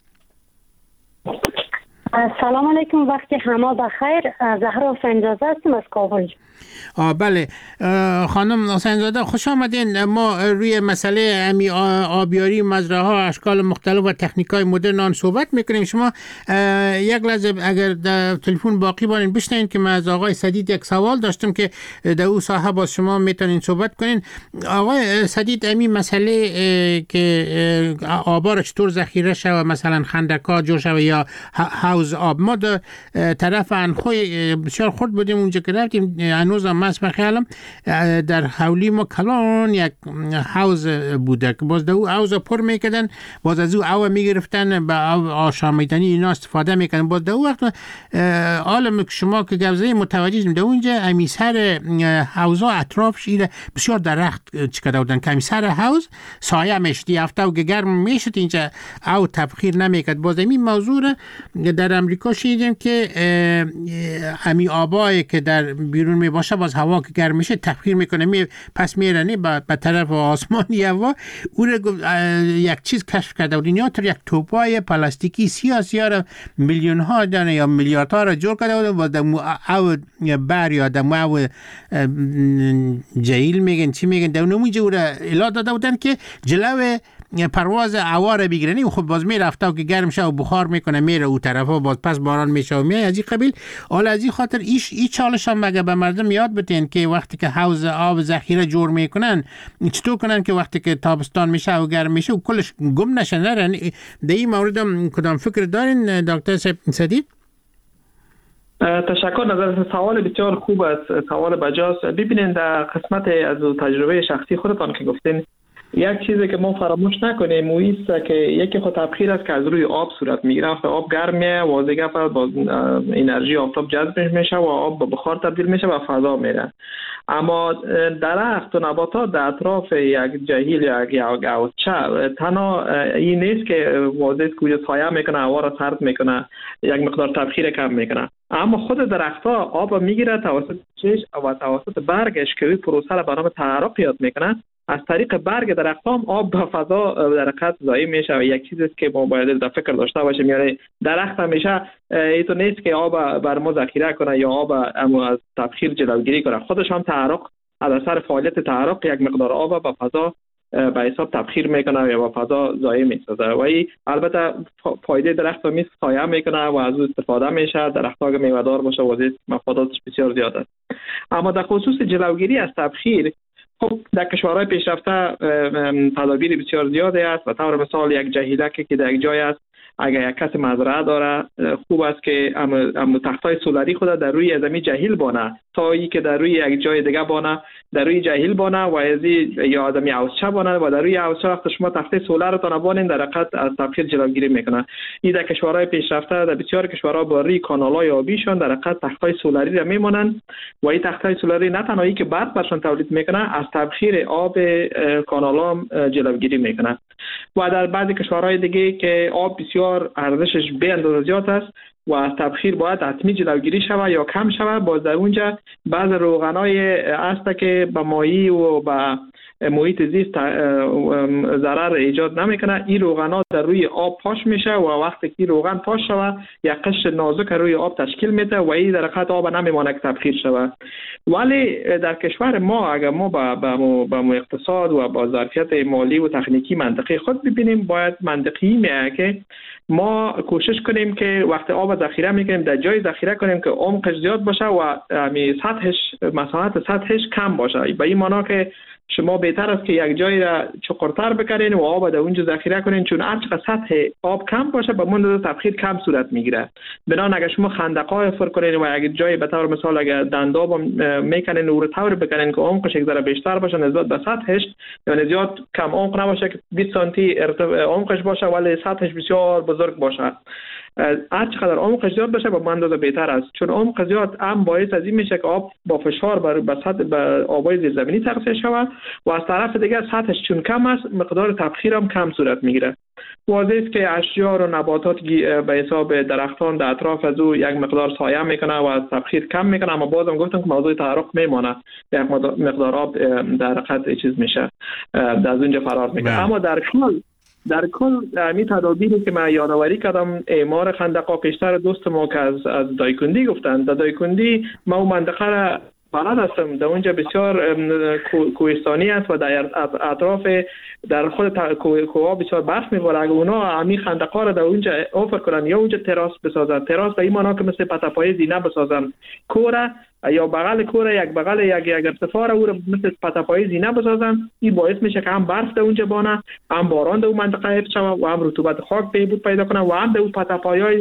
سلام علیکم، وقتی همه بخیر. زهرا حسین‌زاده هستم از کابل. بله خانم حسین‌زاده خوش آمدین. ما روی مسئله آبیاری مزرعه ها، اشکال مختلف و تکنیک‌های مدرن آن صحبت میکنیم. شما یک لحظه اگر در تلفن باقی باشین بشنوین که من از آقای سدید یک سوال داشتم که در او ساحه با شما میتونین صحبت کنین. آقای سدید، امی مسئله که آبا را چطور ذخیره شود، مثلا خندق‌ها جور شود یا حوض آب، ما در طرف انخوی بسیار خرد بودیم اونجا که رفتیم، هنوز هم من خیالم در حولی ما کلان یک حوض بوده که باز در او حوض پر میکردن، باز از او او میگرفتن به آشامیدنی اینا استفاده میکردن. باز در او وقت عالم شما که گوزه متوجه شدیم در اونجا امیسر حوضا اطرافش ایره بسیار درخت چکده بودن که امیسر حوض سایه میشد، هفته و گرم میشد اینجا او تبخیر نمیکرد. باز این موضوع در امریکا شیدیم که امی آبایی که در بیرون می باشه باز هوا که گرم میشه تبخیر میکنه پس میرنی به طرف آسمانی هوا. او یک چیز کشف کرده بود، اینا یک توپای پلاستیکی سیاه را میلیون ها دانه یا میلیاردها را جور کرده بود و دمو او بر یا دمو او جهیل میگن چی میگن در اونجا او را الا داده بودن که جلو پرواز هوا بگیرنی و خب باز میرفته که گرم شه و بخار میکنه میره او طرفا، باز پس باران میشه و میاد از این قبیل. حالا از این خاطر این چالش هم مگه به مردم یاد بدین که وقتی که حوض آب ذخیره جور میکنن چطور کنن که وقتی که تابستان میشه و گرم میشه و کلش گم نشن نرن. در این مورد کدام فکر دارین دکتر سدید؟ تشکر. نظر سوال بسیار خوب است، سوال بجاست. ببینید در قسمت از تجربه شخصی خودتان که گفتین، یک چیزی که ما فراموش نکنیم است که یکی خود تبخیر است که از روی آب صورت میگیره. وقتی آب گرمه واضحه باز انرژی آفتاب جذب میشه و آب به بخار تبدیل میشه و فضا میره. اما درخت و نباتات در اطراف یک جهیل یا گوچه تنها این نیست که واضحه که سایه میکنه، هوا را سرد میکنه، یک مقدار تبخیر کم میکنه، اما خود درخت‌ها آب میگیره توسط چش و توسط برگش که این پروسه را به نام تعرق یاد میکنه. از طریق برگ درخت‌ها هم آب به فضا در حقیقت ضایع میشه و یک چیزی است که ما باید در فکر داشته باشیم. یعنی درخت همیشه اینطور نیست که آب بر ما ذخیره کنه یا آب از تبخیر جلوگیری کنه، خودش هم تعرق از اثر فعالیت تعرق یک مقدار آب به فضا به حساب تبخیر میکنه یا به فضا ضایع میسازه و این البته فایده درخت هم است، سایه میکنه و از اون استفاده میشه. درخت‌ها که میوه‌دار باشه واضح مفاداتش بسیار زیاد است. اما در خصوص جلوگیری از تبخیر، خب در کشورهای پیشرفته تدابیر بسیار زیادی است و طور مثال یک جهیلک که در یک جای است، اگر یک کس مزرعه داره خوب است که تختای سولاری خود در روی زمین جهیل بانه تا ای که در روی یک جای دیگه بانه، در روی جهیل بانه و از یا آدمی حوضچه بانه و در روی حوضچه وقت شما تخته سولار رو تنبانین در حقیقت از تبخیر جلوگیری میکنه. این در کشورهای پیشرفته در بسیار کشورها با روی کانال‌های آبیشون در حقیقت تختای سولاری را میمونن و این تختای سولاری نه تنها که برق برشون تولید میکنه، از تبخیر آب کانال‌ها جلوگیری میکنه. و در بعضی کشورهای دیگه که آب بسیار ارزشش به اندازه زیاد است و از تبخیر باید حتمی جلوگیری شود یا کم شود، باز در اونجا بعض روغنای است که به مایی و به محیط زیست ضرر ایجاد نمیکنه. این روغنا در روی آب پاش میشه و وقتی که روغن پاش شوه یک قشر نازک روی آب تشکیل میده و این در حقیقت آب نمیمونه که تبخیر شوه. ولی در کشور ما اگر ما با اقتصاد و با ظرفیت مالی و تکنیکی منطقی خود ببینیم، باید منطقی میگه که ما کوشش کنیم که وقتی آب ذخیره میکنیم در جای ذخیره کنیم که عمقش زیاد باشه و سطحش مساحت سطحش کم باشه. به این معنی که شما بهتر است که یک جایی را چقرتر بکنین و آب در اونجا ذخیره کنین، چون هر چقدر سطح آب کم باشه به من تبخیر کم صورت میگیره. بنابراین اگر شما خندق‌های حفر کنین و اگر جایی به طور مثال اگر دنداب میکنین و طور بکنین که عمقش یک ذره بیشتر باشه نسبت به سطحش، یعنی زیاد کم عمق نباشه که 20 سانتی عمقش باشه ولی سطحش بسیار بزرگ باشه، هر چقدر عمقش زیاد باشه به اندازه بهتر است. چون عمق زیاد هم باعث از این میشه که آب با فشار به آبای زیرزمینی تغذیه شود و از طرف دیگه سطحش چون کم است مقدار تبخیر هم کم صورت میگیره. واضح است که اشجار و نباتات به حساب درختان در اطراف از او یک مقدار سایه میکنه و از تبخیر کم میکنه، اما بازم گفتم که موضوع تحرک میمونه، یک مقدار آب در حقیقت چیز میشه از اونجا فرار میکنه. اما در کل می تدابیری که من یادآوری کردم اعمار خندق‌ها پیشتر دوست ما که از دایکندی گفتن، در دایکندی ما اون منطقه را بلد هستم، در اونجا بسیار کوهستانی است و در اطراف در خود کوها بسیار برف میباره. اگه اونا همین خندق‌ها را در اونجا حفر کنن یا اونجا تراس بسازن، تراس به این معنی که مثل پتاپای زینه بسازن، کوره یا بغل کوره یک بغل یک ارتفاع او را مثل پتاپای زینه بسازن، این باعث میشه که هم برف در اونجا بانه، هم باران در اون منطقه حفظ شود و هم رطوبت خاک بهبود پیدا کنه و هم در اون پتاپایای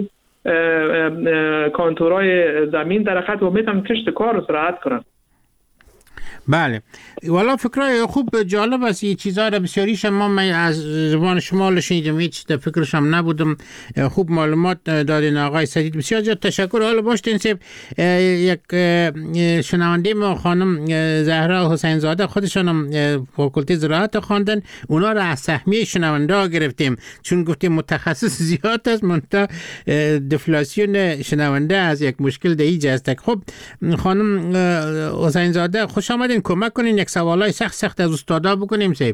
کانتورای زمین در حقیقت و میتونن کشت کار رو سرعت کنن. بله، والا فکرای خوب جالب است. این چیزها را بسیاریش من از زبان شما شنیدم، هیچ در فکرشم نبودم. خوب معلومات دادین آقای سدید، بسیار زیاد تشکر. حالا باشتین سیب یک شنونده ما خانم زهرا حسین زاده، خودشانم فاکولته زراعت خواندن، اونا را از سهمیه شنونده ها گرفتیم چون گفتیم متخصص زیاد است، منتها دفلاسیون شنونده از یک مشکل دیگه است. خب خانم حسین زاده خوش آمدین، کمک کنین یک سوالای سخت از استادا بکنیم. سیب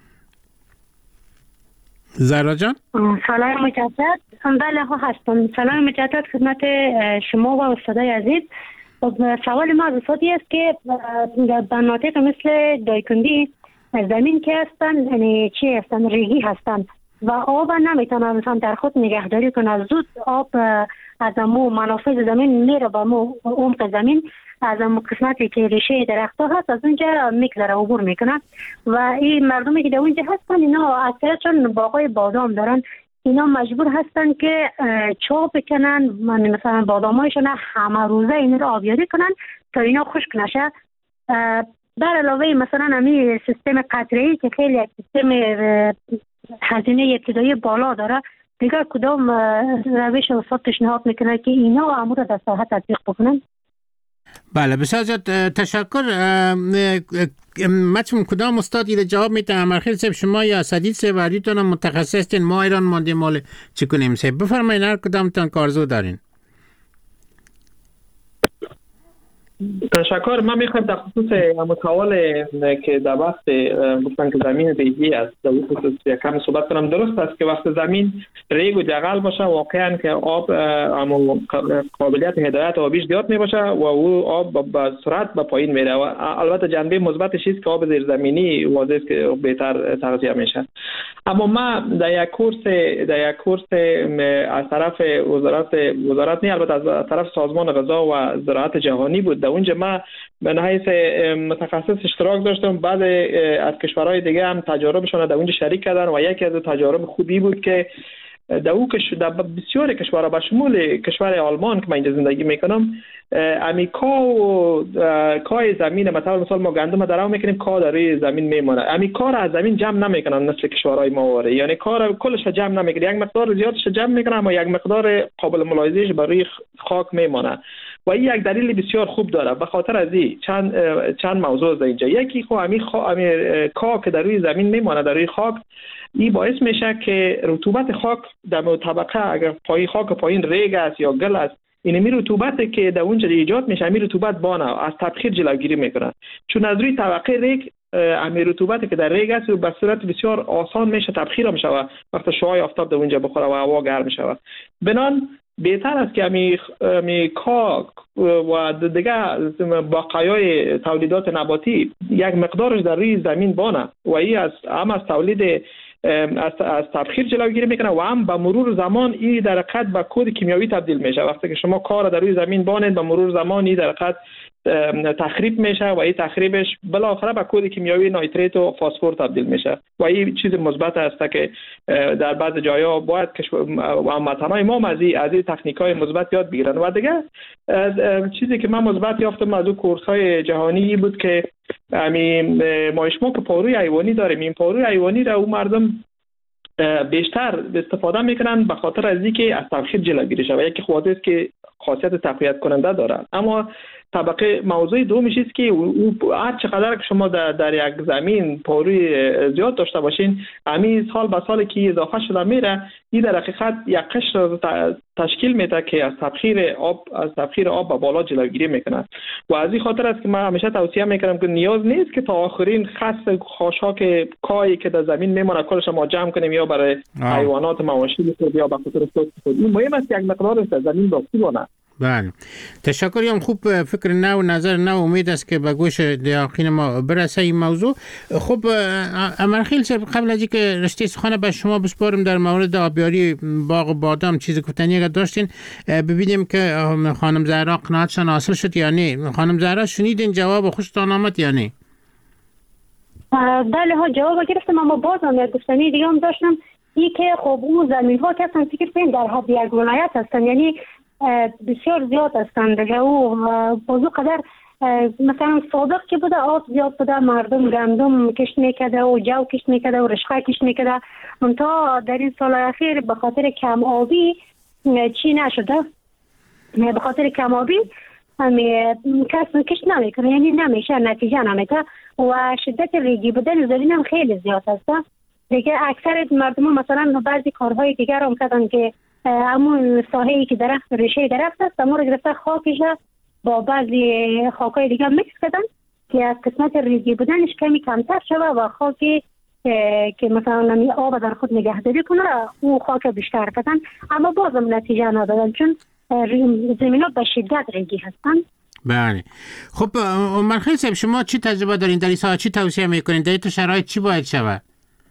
زهرا جان. سلام مجدد. بله هستم. سلام مجدد خدمت شما و استادای عزیز. سوال ما از استادی است که در مناطق مثل دایکندی زمین که هستن، یعنی چی هستن، ریگی هستن و آب نمیتونن مثلا در خود نگهداری کنن، زود آب از امو منافذ زمین میره با عمق زمین، از امو قسمتی که ریشه درخت ها هست از اونجا میگذره، عبور میکنن و این مردمی که در اونجا هستن اینا اکثرشون باغای بادام دارن، اینا مجبور هستن که چاه بکنن، مثلا بادامایشون همه روزه این رو آبیاری کنن تا اینا خشک نشه. در علاوه مثلا همین سیستم قطره‌ای که خیلی یک سیستم هزینه ابتدایی بالا داره، دیگر کدام روش استاد پیشنهاد میکنه که اینا امور را در ساحه تطبیق بکنن؟ بله بسیار زیاد تشکر. متون کدام استاد این جواب میده؟ امرخیل صاحب شما یا سدید صاحب هریتون متخصص هستین، ما ایران ماندیم مال چی کنیم؟ صاحب بفرمایید هر کدامتون کارزو دارین. تشکر. من میخوام در خصوص متعال که در وقت گفتن که زمین ریگی است در خصوص کم صحبت کنم. درست است که وقت زمین ریگ و جغل باشه واقعا که آب قابلیت هدایت آبیش زیاد میباشه و او آب با سرعت به پایین میره و البته جنبه مثبتش است که آب زیرزمینی واضح است که بهتر تغذیه میشه. اما ما در یک کورس از طرف وزارت نه، البته از طرف سازمان غذا و زراعت جهانی بود، اونجا ما به حیث متخصص اشتراک داشتم. بعد از کشورهای دیگه هم تجاربشون در اونجا شریک کردن و یکی از تجارب خوبی بود که در بسیاری کشورها به شمول کشور آلمان که من اینجا زندگی میکنم، امیکا و کای زمین مثلا ما گندم درو میکنیم، کا در روی زمین میمونه، امیکا را از زمین جمع نمیکنن مثل کشورهای ما واره، یعنی کار کلش جمع نمیکنه، یک مقدار زیادش جمع میکنه اما یک مقدار قابل ملاحظه‌اش بر روی خاک میمونه و این یک دلیل بسیار خوب داره. به خاطر از این چند موضوع در اینجا. یکی خو کا که در روی زمین میمونه در روی خاک، این باعث میشه که رطوبت خاک در طبقه اگر خاک پایین ریگ است یا گل است، این رطوبتی که در اونجا ایجاد میشه، این رطوبت بانه از تبخیر جلوگیری میکنه، چون از روی طبقه ریگ همین رطوبتی که در ریگ است و به صورت بسیار آسان میشه تبخیر میشه و وقتی شعاع آفتاب در اونجا بخوره و هوا گرم میشه. بنان بهتر است که می کاک و دیگه بقایای تولیدات نباتی یک مقدارش در روی زمین بانه و این هم از تولید از تبخیر جلوگیری میکنه و هم به مرور زمان این در حقیقت به کود کیمیایی تبدیل میشه. وقتی که شما کار در روی زمین بانید به مرور زمان این در حقیقت تخریب میشه و این تخریبش بالاخره به کود کیمیایی نایتریت و فسفر تبدیل میشه و این چیز مثبت است که در بعض جاها باید هموطنان ما از این تکنیک‌های مثبت یاد بگیرن. و دیگه چیزی که من مثبت یافتم از اون کورس‌های جهانی بود که ما که پاروی حیوانی داریم، این پاروی حیوانی را اون مردم بیشتر استفاده میکنن به خاطر از اینکه از تبخیر جلوگیری شه و یکی خواصی است که خاصیت تقویت کننده داره. اما طبقه موضوع دومش است که هر چقدر که شما در یک زمین پاروی زیاد داشته باشین همین سال به سالی که اضافه شده میره این در حقیقت یک قشر تشکیل میده که از تبخیر آب به بالا جلوگیری میکنه و از این خاطر است که من همیشه توصیه میکنم که نیاز نیست که تا آخرین خس خاشاک کایی که در زمین میمونه کلش ما جمع کنیم یا برای حیوانات مواشی بخوریم یا به خاطر خود. این مهم است یک مقدارش در زمین باقی بمونه. بله، تشکریم. خوب فکر نو، نظر نو، امید است که به گوش دیاقین ما برسه این موضوع. خب امرخیل صاحب، قبل از اینکه رشته سخن به شما بسپارم در مورد آبیاری باغ بادام چیز گفتنی اگر داشتین ببینیم که خانم زهرا قناعتشان حاصل شد یا نه. خانم زهرا شنیدین جواب خوشتان آمد یا نه؟ بله ها، جواب گرفتم اما بازم یک گفتنی دیگه هم داشتم، این که خب اون زمین ها که اصلا فکر کنید در حد یک ولایت هستن، یعنی بسیار زیاد هستند دیگه و بازو قدر مثلا سابق که بوده آب زیاد بوده، مردم گندم کشت میکده و جو کشت میکده و رشقه کشت میکده، منتها در این سال اخیر به خاطر کم آبی چی نشده، به خاطر کم آبی کس کشت نمیکنه، یعنی نمیشه، نتیجه نمیده و شدت ریگی بودن زمین هم خیلی زیاد هسته دیگه. اکثر مردم مثلا بعضی کارهای دیگر هم کردن که همون ساحه‌ای که درخت ریشه درخت است امور گرفته خاکش با بعضی خاکای دیگه میکس کردن که از قسمت ریزی بودنش کمی کمتر شده و خاکی که مثلا آب در خود نگهداری کنه او خاک بیشتر کردن، اما بازم نتیجه ندادن چون زمین ها به شدت ریزی هستن. بله. خب مرخیل صاحب، شما چی تجربه دارین در این ساحه؟ چی توصیه میکنین؟ در این شرایط چی باید شود؟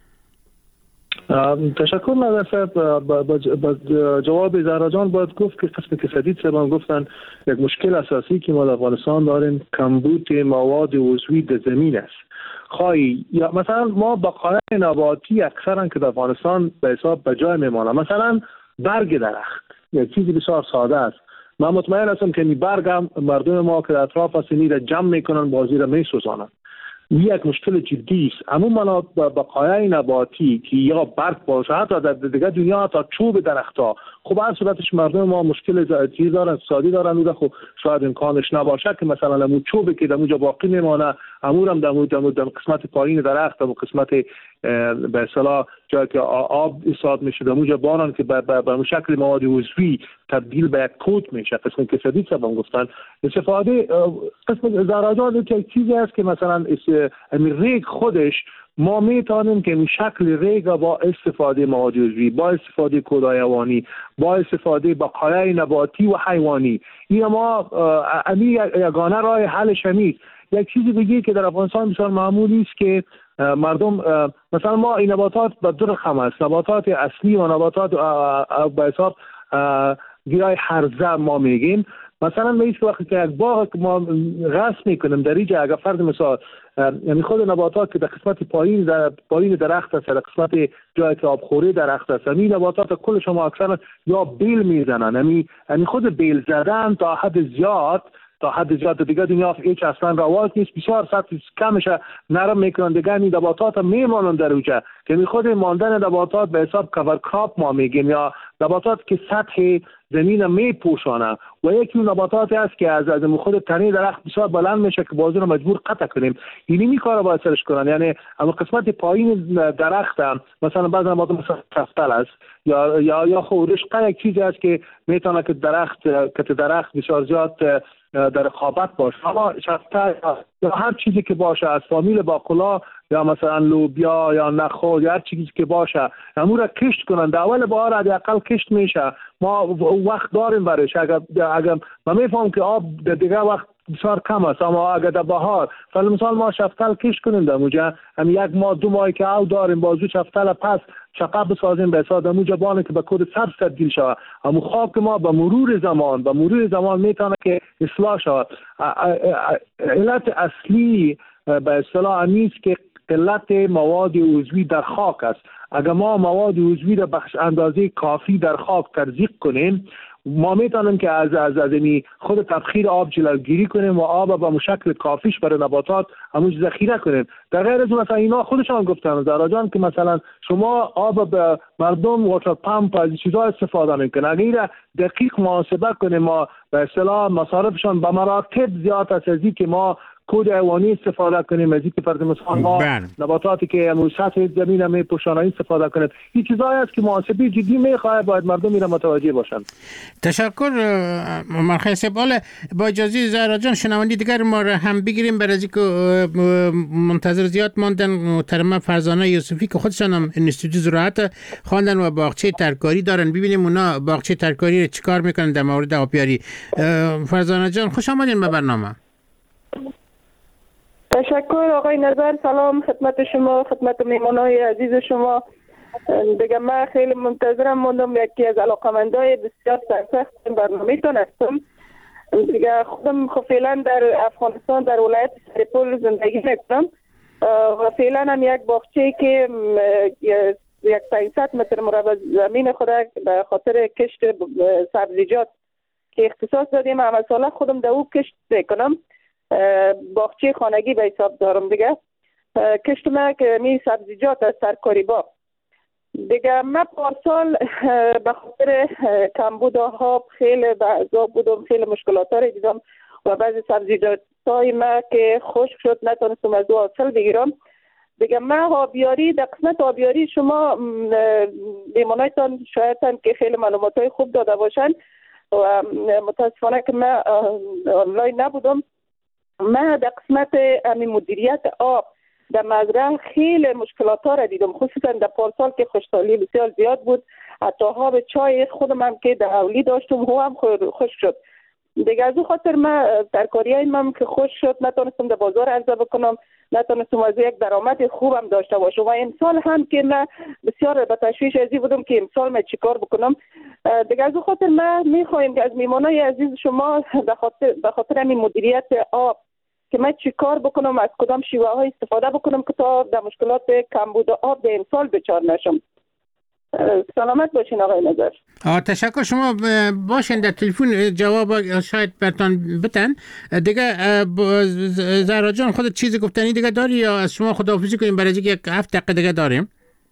تشکر نظر صاحب. با جواب زهرا جان باید گفت که قسم که سدید صاحب گفتن یک مشکل اساسی که ما در افغانستان داریم کمبود مواد عضوی در زمین است. خواهی یا مثلا ما بقایای نباتی اکثرا که در افغانستان به حساب به جای میمانه، مثلا برگ درخت یک چیزی بسیار ساده است. من مطمئن هستم که این برگ هم مردم ما که در اطراف هستن را جمع میکنن بازی را میسوزانن. یک مشکل جدی است. عموما بقایای نباتی که یا برگ باشه، حتی در دیگه دنیا تا چوب درخت‌ها، خب هر صورتش مردم ما مشکل چیز دارن، اقتصادی دارن و خب شاید امکانش نباشه که مثلا همون چوبی که در اونجا باقی میمونه امورم در قسمت پایین درخت و قسمت به اصطلاح جایی که آب ایجاد میشه در اونجا باران که به شکل مواد عضوی تبدیل به یک کود میشه. قسم که سدید صاحب گفتن استفاده قسم زراجات که چیزی است که مثلا ریگ خودش ما میتونیم که این شکل ریگ با استفاده مواد عضوی، با استفاده کودهای حیوانی، با استفاده بقایای نباتی و حیوانی، این ما یگانه راه حلش نیست. یک چیزی دیگه که در افغانستان بسیار معمولی است که مردم مثلا ما این نباتات به دو رقم است، نباتات اصلی و نباتات به حساب گیاه هرزه ما میگیم. مثلا میشه وقتی که یک باغ ما غصب میکنیم در اینجا اگر فرض مثال یعنی خود نباتات که در قسمت پایین درخت است، در قسمت جایی که آبخوری درخت است، این نباتات کل شما اکثر یا بیل میزنن، یعنی خود بیل زدن تا حد زیاد دیگه دنیا هیچ اصلا رواج نیست، بسیار سطح کمش نرم میکنن دیگه. این نباتات میمانن در اونجا که خود ماندن نباتات به حساب کاور کراپ ما میگیم یا نباتات که سطح زمین میپوشانه و یکی اون نباتاتی است که از خود تنه درخت بسیار بلند میشه که بازو رو مجبور قطع کنیم. این کارا باید سرش کنن. یعنی اما قسمت پایین درخت هم مثلا بعضی نباتات مثلا شفتل است یا خورشقه یک چیزی است که میتونه که درخت بسیار زیاد در رقابت باشه. اما شفتل یا هر چیزی که باشه از فامیل باقلا یا مثلا لوبیا یا نخود یا هر چیزی که باشه همون را کشت کنن. در اول بهار حداقل کشت میشه. ما وقت داریم برش. اگر ما میفهمم که آب در دیگه وقت بسیار کم است، اما اگر در بهار مثلا ما شفتل کشت کنیم در موجه هم 1 ماه 2 ماه که او داریم بازو شفتل پس چقدر بسازیم به حساب موجه بانه که به کد سبز تبدیل شود. اما خاک ما به مرور زمان میتونه که اصلاح شود. علت اصلی به اصطلاح نیست که قلت مواد عضوی در خاک است. اگر ما مواد عضوی را بخش اندازه کافی در خاک تزریق کنیم ما میتونیم که از خود تبخیر آب جلوگیری کنیم و آب به شکل کافیش برای نباتات همون ذخیره کنیم. در غیر از مثلا اینا خودشان گفتن زهرا جان که مثلا شما آب به مردم واتر پمپ از چیزا استفاده میکنن. اگر دقیق محاسبه کنیم ما به اصطلاح مصارفشان به مراتب زیاد است از که ما کود حیوانی استفاده کنیم، از اینکه فرض مثلا ما نباتاتی که سطح زمین هم پوشانه استفاده کنیم. این چیزایی است که محاسبه جدی میخواد باید مردم اینا متوجه باشن. تشکر مرخی صاحب. با اجازه زهرا جان شنوندی دیگر ما را هم بگیریم برای اینکه منتظر زیاد ماندن. محترمه فرزانه یوسفی که خودشان هم انستیتوت زراعت خواندن و باغچه ترکاری دارن، ببینیم اونا باغچه ترکاری رو چیکار میکنن در مورد آبیاری. فرزانه جان خوش آمدین به برنامه. تشکر آقای نظر. سلام خدمت شما، خدمت میمانای عزیز شما. دیگه من خیلی منتظرم موندم، یکی از علاقمندای بسیار سرسخت برنامه‌تون هستم. دیگه خودم فعلا در افغانستان در ولایت سرپل زندگی میکنم و فعلا هم یک باغچه که 500 متر مربع زمین خود به خاطر کشت سبزیجات که اختصاص دادیم عمل ساله خودم در او کشت میکنم. باغچه خانگی به حساب دارم. دیگه کشت ما که می سبزیجات از ترکاری باغ. دیگه من پارسال به خاطر کمبود آب خیلی بعضاب بودم، خیلی مشکلات ها دیدم و بعضی سبزیجات های ما که خشک شد نتونستم از او حاصل بگیرم. دیگه من آبیاری در قسمت آبیاری شما میمانایتان شاید که خیلی معلومات های خوب داده باشن و متاسفانه که من آنلاین نبودم. من در قسمت مدیریت آب در مزرعه خیلی مشکلات ها را دیدم، خصوصا در پارسال که خشکسالی بسیار زیاد بود. حتی آب چای خودم هم که در اولی داشتم هو هم خشک شد. دیگه از اون خاطر من ترکاری های من که خشک شد نتونستم در بازار عرضه بکنم، نتونستم از یک درآمد خوبم داشته باشم و امسال هم که من بسیار به تشویش ازی بودم که امسال من چیکار بکنم. دیگه از اون خاطر من میخوایم که از میمانای عزیز شما به خاطر همین مدیریت آب که من چی کار بکنم، از کدام شیوه های استفاده بکنم که تا در مشکلات کمبود آب در امسال دچار نشم. سلامت باشین آقای نظر. تشکر. شما باشین در تلفن جواب شاید برتان بتن. دیگه زهرا جان خودت چیزی گفتنی دیگه داری یا از شما خداحافظی کنیم برای اینکه 7 دقیقه دیگه داریم؟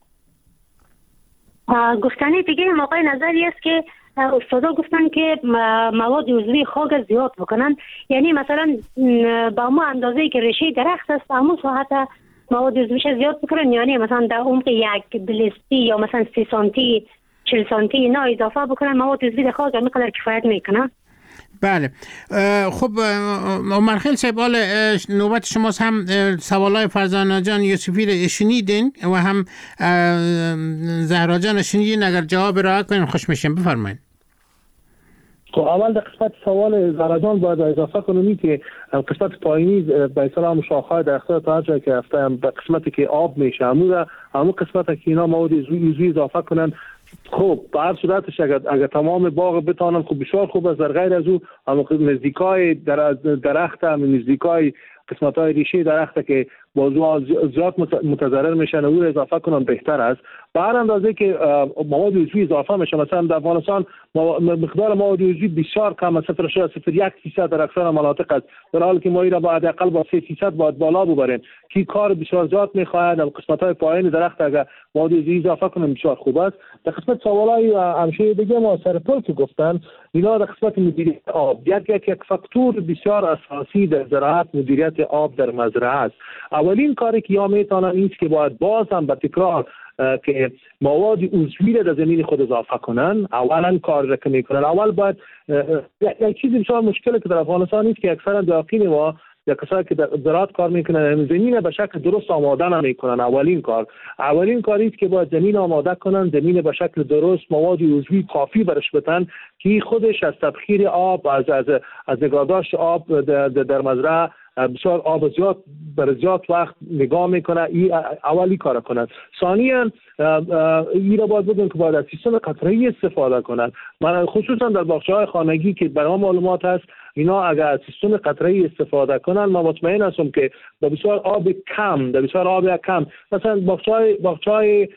گفتنی دیگه آقای نظری است که استادا گفتن که مواد عضوی خاک زیاد بکنن، یعنی مثلا با ما اندازه‌ای که ریشه درخت است همون ساعت مواد عضویش زیاد بکنن، یعنی مثلا در عمق 1 بلستی یا مثلا 30 سانتی 40 سانتی اینا اضافه بکنن مواد عضوی در خاک همینقدر کفایت میکنه. بله. خب مرخیل صاحب نوبت شماست. هم سوالای فرزانه جان یوسفی رو شنیدین و هم زهرا جان شنیدین، اگر جواب را کنین خوش میشیم. بفرمایید. خب اول در قسمت سوال زهرا جان باید اضافه کنم که قسمت پایینی به اصطلاح شاخه‌های درخت‌ها تا هر جایی که رفتم به قسمتی که آب میشه همون قسمتی که اینا مواد عضوی اضافه کنن. خب به هر صورتش اگر تمام باغ بتانن خب بسیار خوب است. در غیر از او نزدیکای درخت هم نزدیکای قسمت‌های ریشه درخت که بازوها زیاد متضرر میشن او رو اضافه کنن بهتر است. به هر اندازه که مواد عضوی اضافه میشه، مثلا در افغانستان مقدار مواد عضوی بسیار کم است، 0.01% در اکثر مناطق است، در حالی که ما این را باید حداقل با 3% باید بالا ببریم که کار بسیار زیاد میخواهد. در قسمت‌های پایین درخت اگر مواد عضوی اضافه کنیم بسیار خوب است. در قسمت سوالای همشه دیگه ما سر پل که گفتن، اینا در قسمت مدیریت آب یک فاکتور بسیار اساسی در زراعت مدیریت آب در مزرعه است. اولین کاری که یا میتونن این است که باید باز هم به تکرار که مواد عضوی را در زمین خود اضافه کنن. اولا کار را که میکنن، اول باید یک چیزی بسیار مشکلی که در افغانستان نیست که اکثرا داخل ما یا کسایی که در زراعت کار میکنن زمین به شکل درست آماده نمیکنن. اولین کاری است که باید زمین آماده کنن، زمین به شکل درست، مواد عضوی کافی برش بدن که خودش از تبخیر آب، از نگهداشت آب در مزرعه بسیار آب زیاد وقت نگاه میکنه. این اولی کار کنن. ثانیاً این را باید بدون که باید از سیستم قطره‌ای استفاده کنن. من خصوصا در باغچه‌های خانگی که برای معلومات هست، اینا اگر از سیستم قطره‌ای استفاده کنن، من مطمئن هستم که با بسیار آب کم مثلا باغچه‌های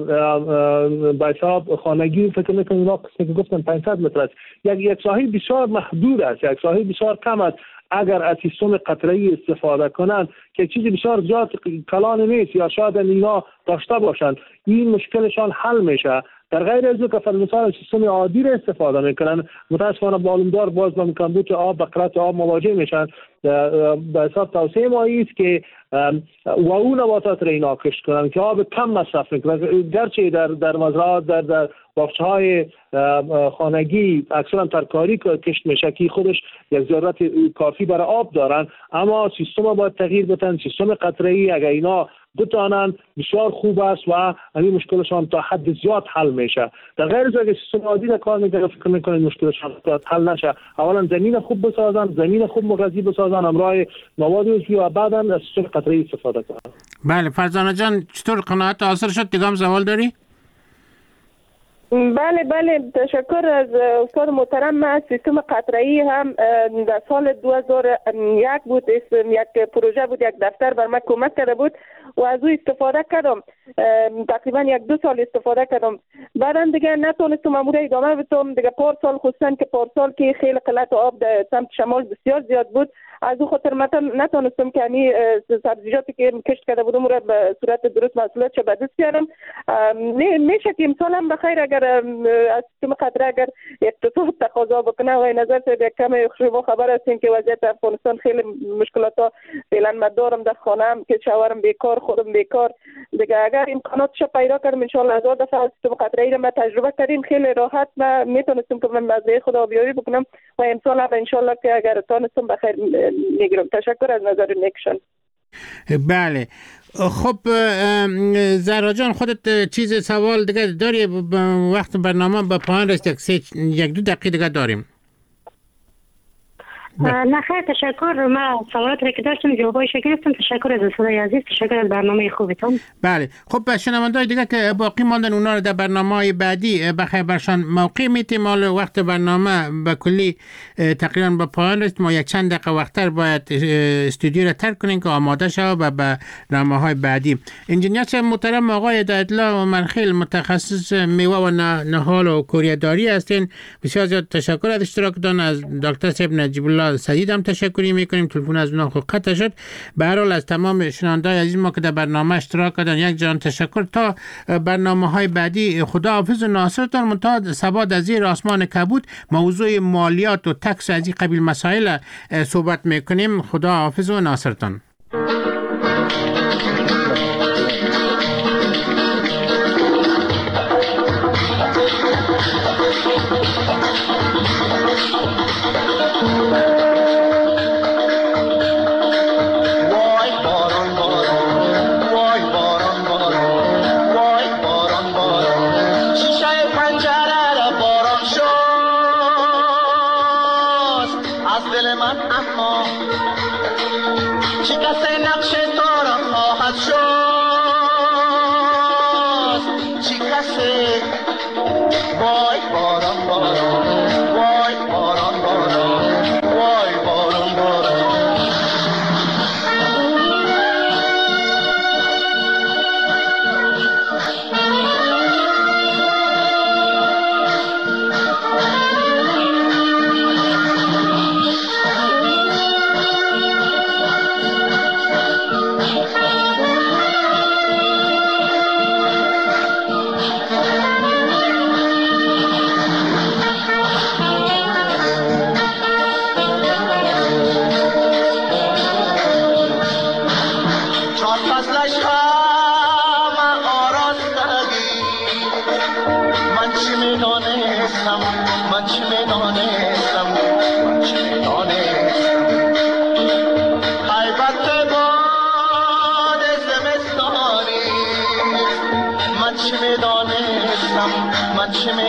به حساب خانگی فکر می‌کنم اینا قسمی که گفتم 500 متر است، یک ساحه بسیار محدود است، یک ساحه بسیار کم است. اگر از سیستم قطره‌ای استفاده کنن که چیزی بسیار زیاد کلان نیست یا شاید اینا داشته باشند، این مشکلشان حل میشه. در غیر از که فرضاً سیستم عادی را استفاده میکنن، متاسفانه بالوندار باز با کمبود آب به قطرات آب مواجه میشن. به حساب توصیه ما است که و اون نباتات را اینا کشت کنن که آب کم مصرف میکنن. گرچه در مزرعات در باغچه‌های خانگی اکثرا ترکاری کشت میشه که خودش یک ضرورت کافی برای آب دارن، اما سیستم باید تغییر بدن. سیستم قطره‌ای اگر اینا بتانن بسیار خوب است و همین مشکلشان تا حد زیاد حل میشه. در غیر از اگر سیستم عادی را کار میکنه فکر میکنن مشکلشان حل نشه. اولا زمین خوب بسازن، زمین خوب مغذی بسازن همراه مواد عضوی و بعدا از سیستم قطره‌ای استفاده کنن. بله فرزانه جان، چطور قناعت حاصل شد؟ دیگه هم سوال داری؟ بله تشکر از استاد محترم. من سیستم قطره‌ای هم در سال 2001 بود، یک پروژه بود، یک دفتر بر من کمک کرده بود و از او استفاده کردم. تقریبا 1-2 سال استفاده کردم. بعدا دیگه نتونستم امور ادامه بدم. دیگه پارسال خصوصا که پارسال که خیلی قلت آب در سمت شمال بسیار زیاد بود، از او خاطر نتونستم که یعنی سبزیجاتی که کشت کرده بودم رو به صورت درست محصولات چه به دست بیارم. میشه که امسال هم بخیر اگر از سیستم قطره اگر اقتصاد تقاضا بکنه و نظر به کم شما خبر هستین که وضعیت افغانستان خیلی مشکلات ها فعلا مدارم در خانه‌ام که شوهرم بیکار، خودم بیکار. دیگه اگر امکاناتش پیدا کردم ان شاء الله 1000 دفعه از سیستم قطره‌ای رو ما تجربه کردیم، خیلی راحت ما میتونستم که من مزه خود آبیاری بکنم و امسال هم ان شاء الله که اگر تونستم بخیر میگیرم. تشکر از نظر نیکشون. بله خب زهرا جان، خودت چیز سوال دیگه داری؟ وقت برنامه به پایان رسید، 1-2 دقیقه دیگه داریم. نه خیر تشکر. من سوالات رو که داشتم جوابایش گرفتم. تشکر از استاد عزیز، تشکر از برنامه خوبتون. بله خب به شنونده‌های دیگه که باقی ماندن اونا رو در برنامه‌های بعدی بخیر برشان موقع میتیم. مال وقت برنامه به کلی تقریبا به پایان رسید. ما یک چند دقیقه وقتر باید استودیو رو ترک کنیم که آماده شه و به برنامه‌های بعدی. انجینیر محترم آقای دایدلا و منخیل، متخصص میوه و نهال و کوریه‌داری هستین. بسیار زیاد تشکر از اشتراکتان. از دکتر صاحب نجیب الله سعید هم تشکری میکنیم، تلفن از اونها خود قطع شد. به هر حال از تمام شنونده‌های عزیز ما که در برنامه اشتراک کردن یک جان تشکر. تا برنامه‌های بعدی خدا حافظ و ناصرتان. منتها سباد از زیر آسمان کبود موضوع مالیات و تکس از این قبیل مسائل صحبت میکنیم. خدا حافظ و ناصرتان.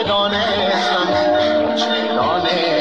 دانستم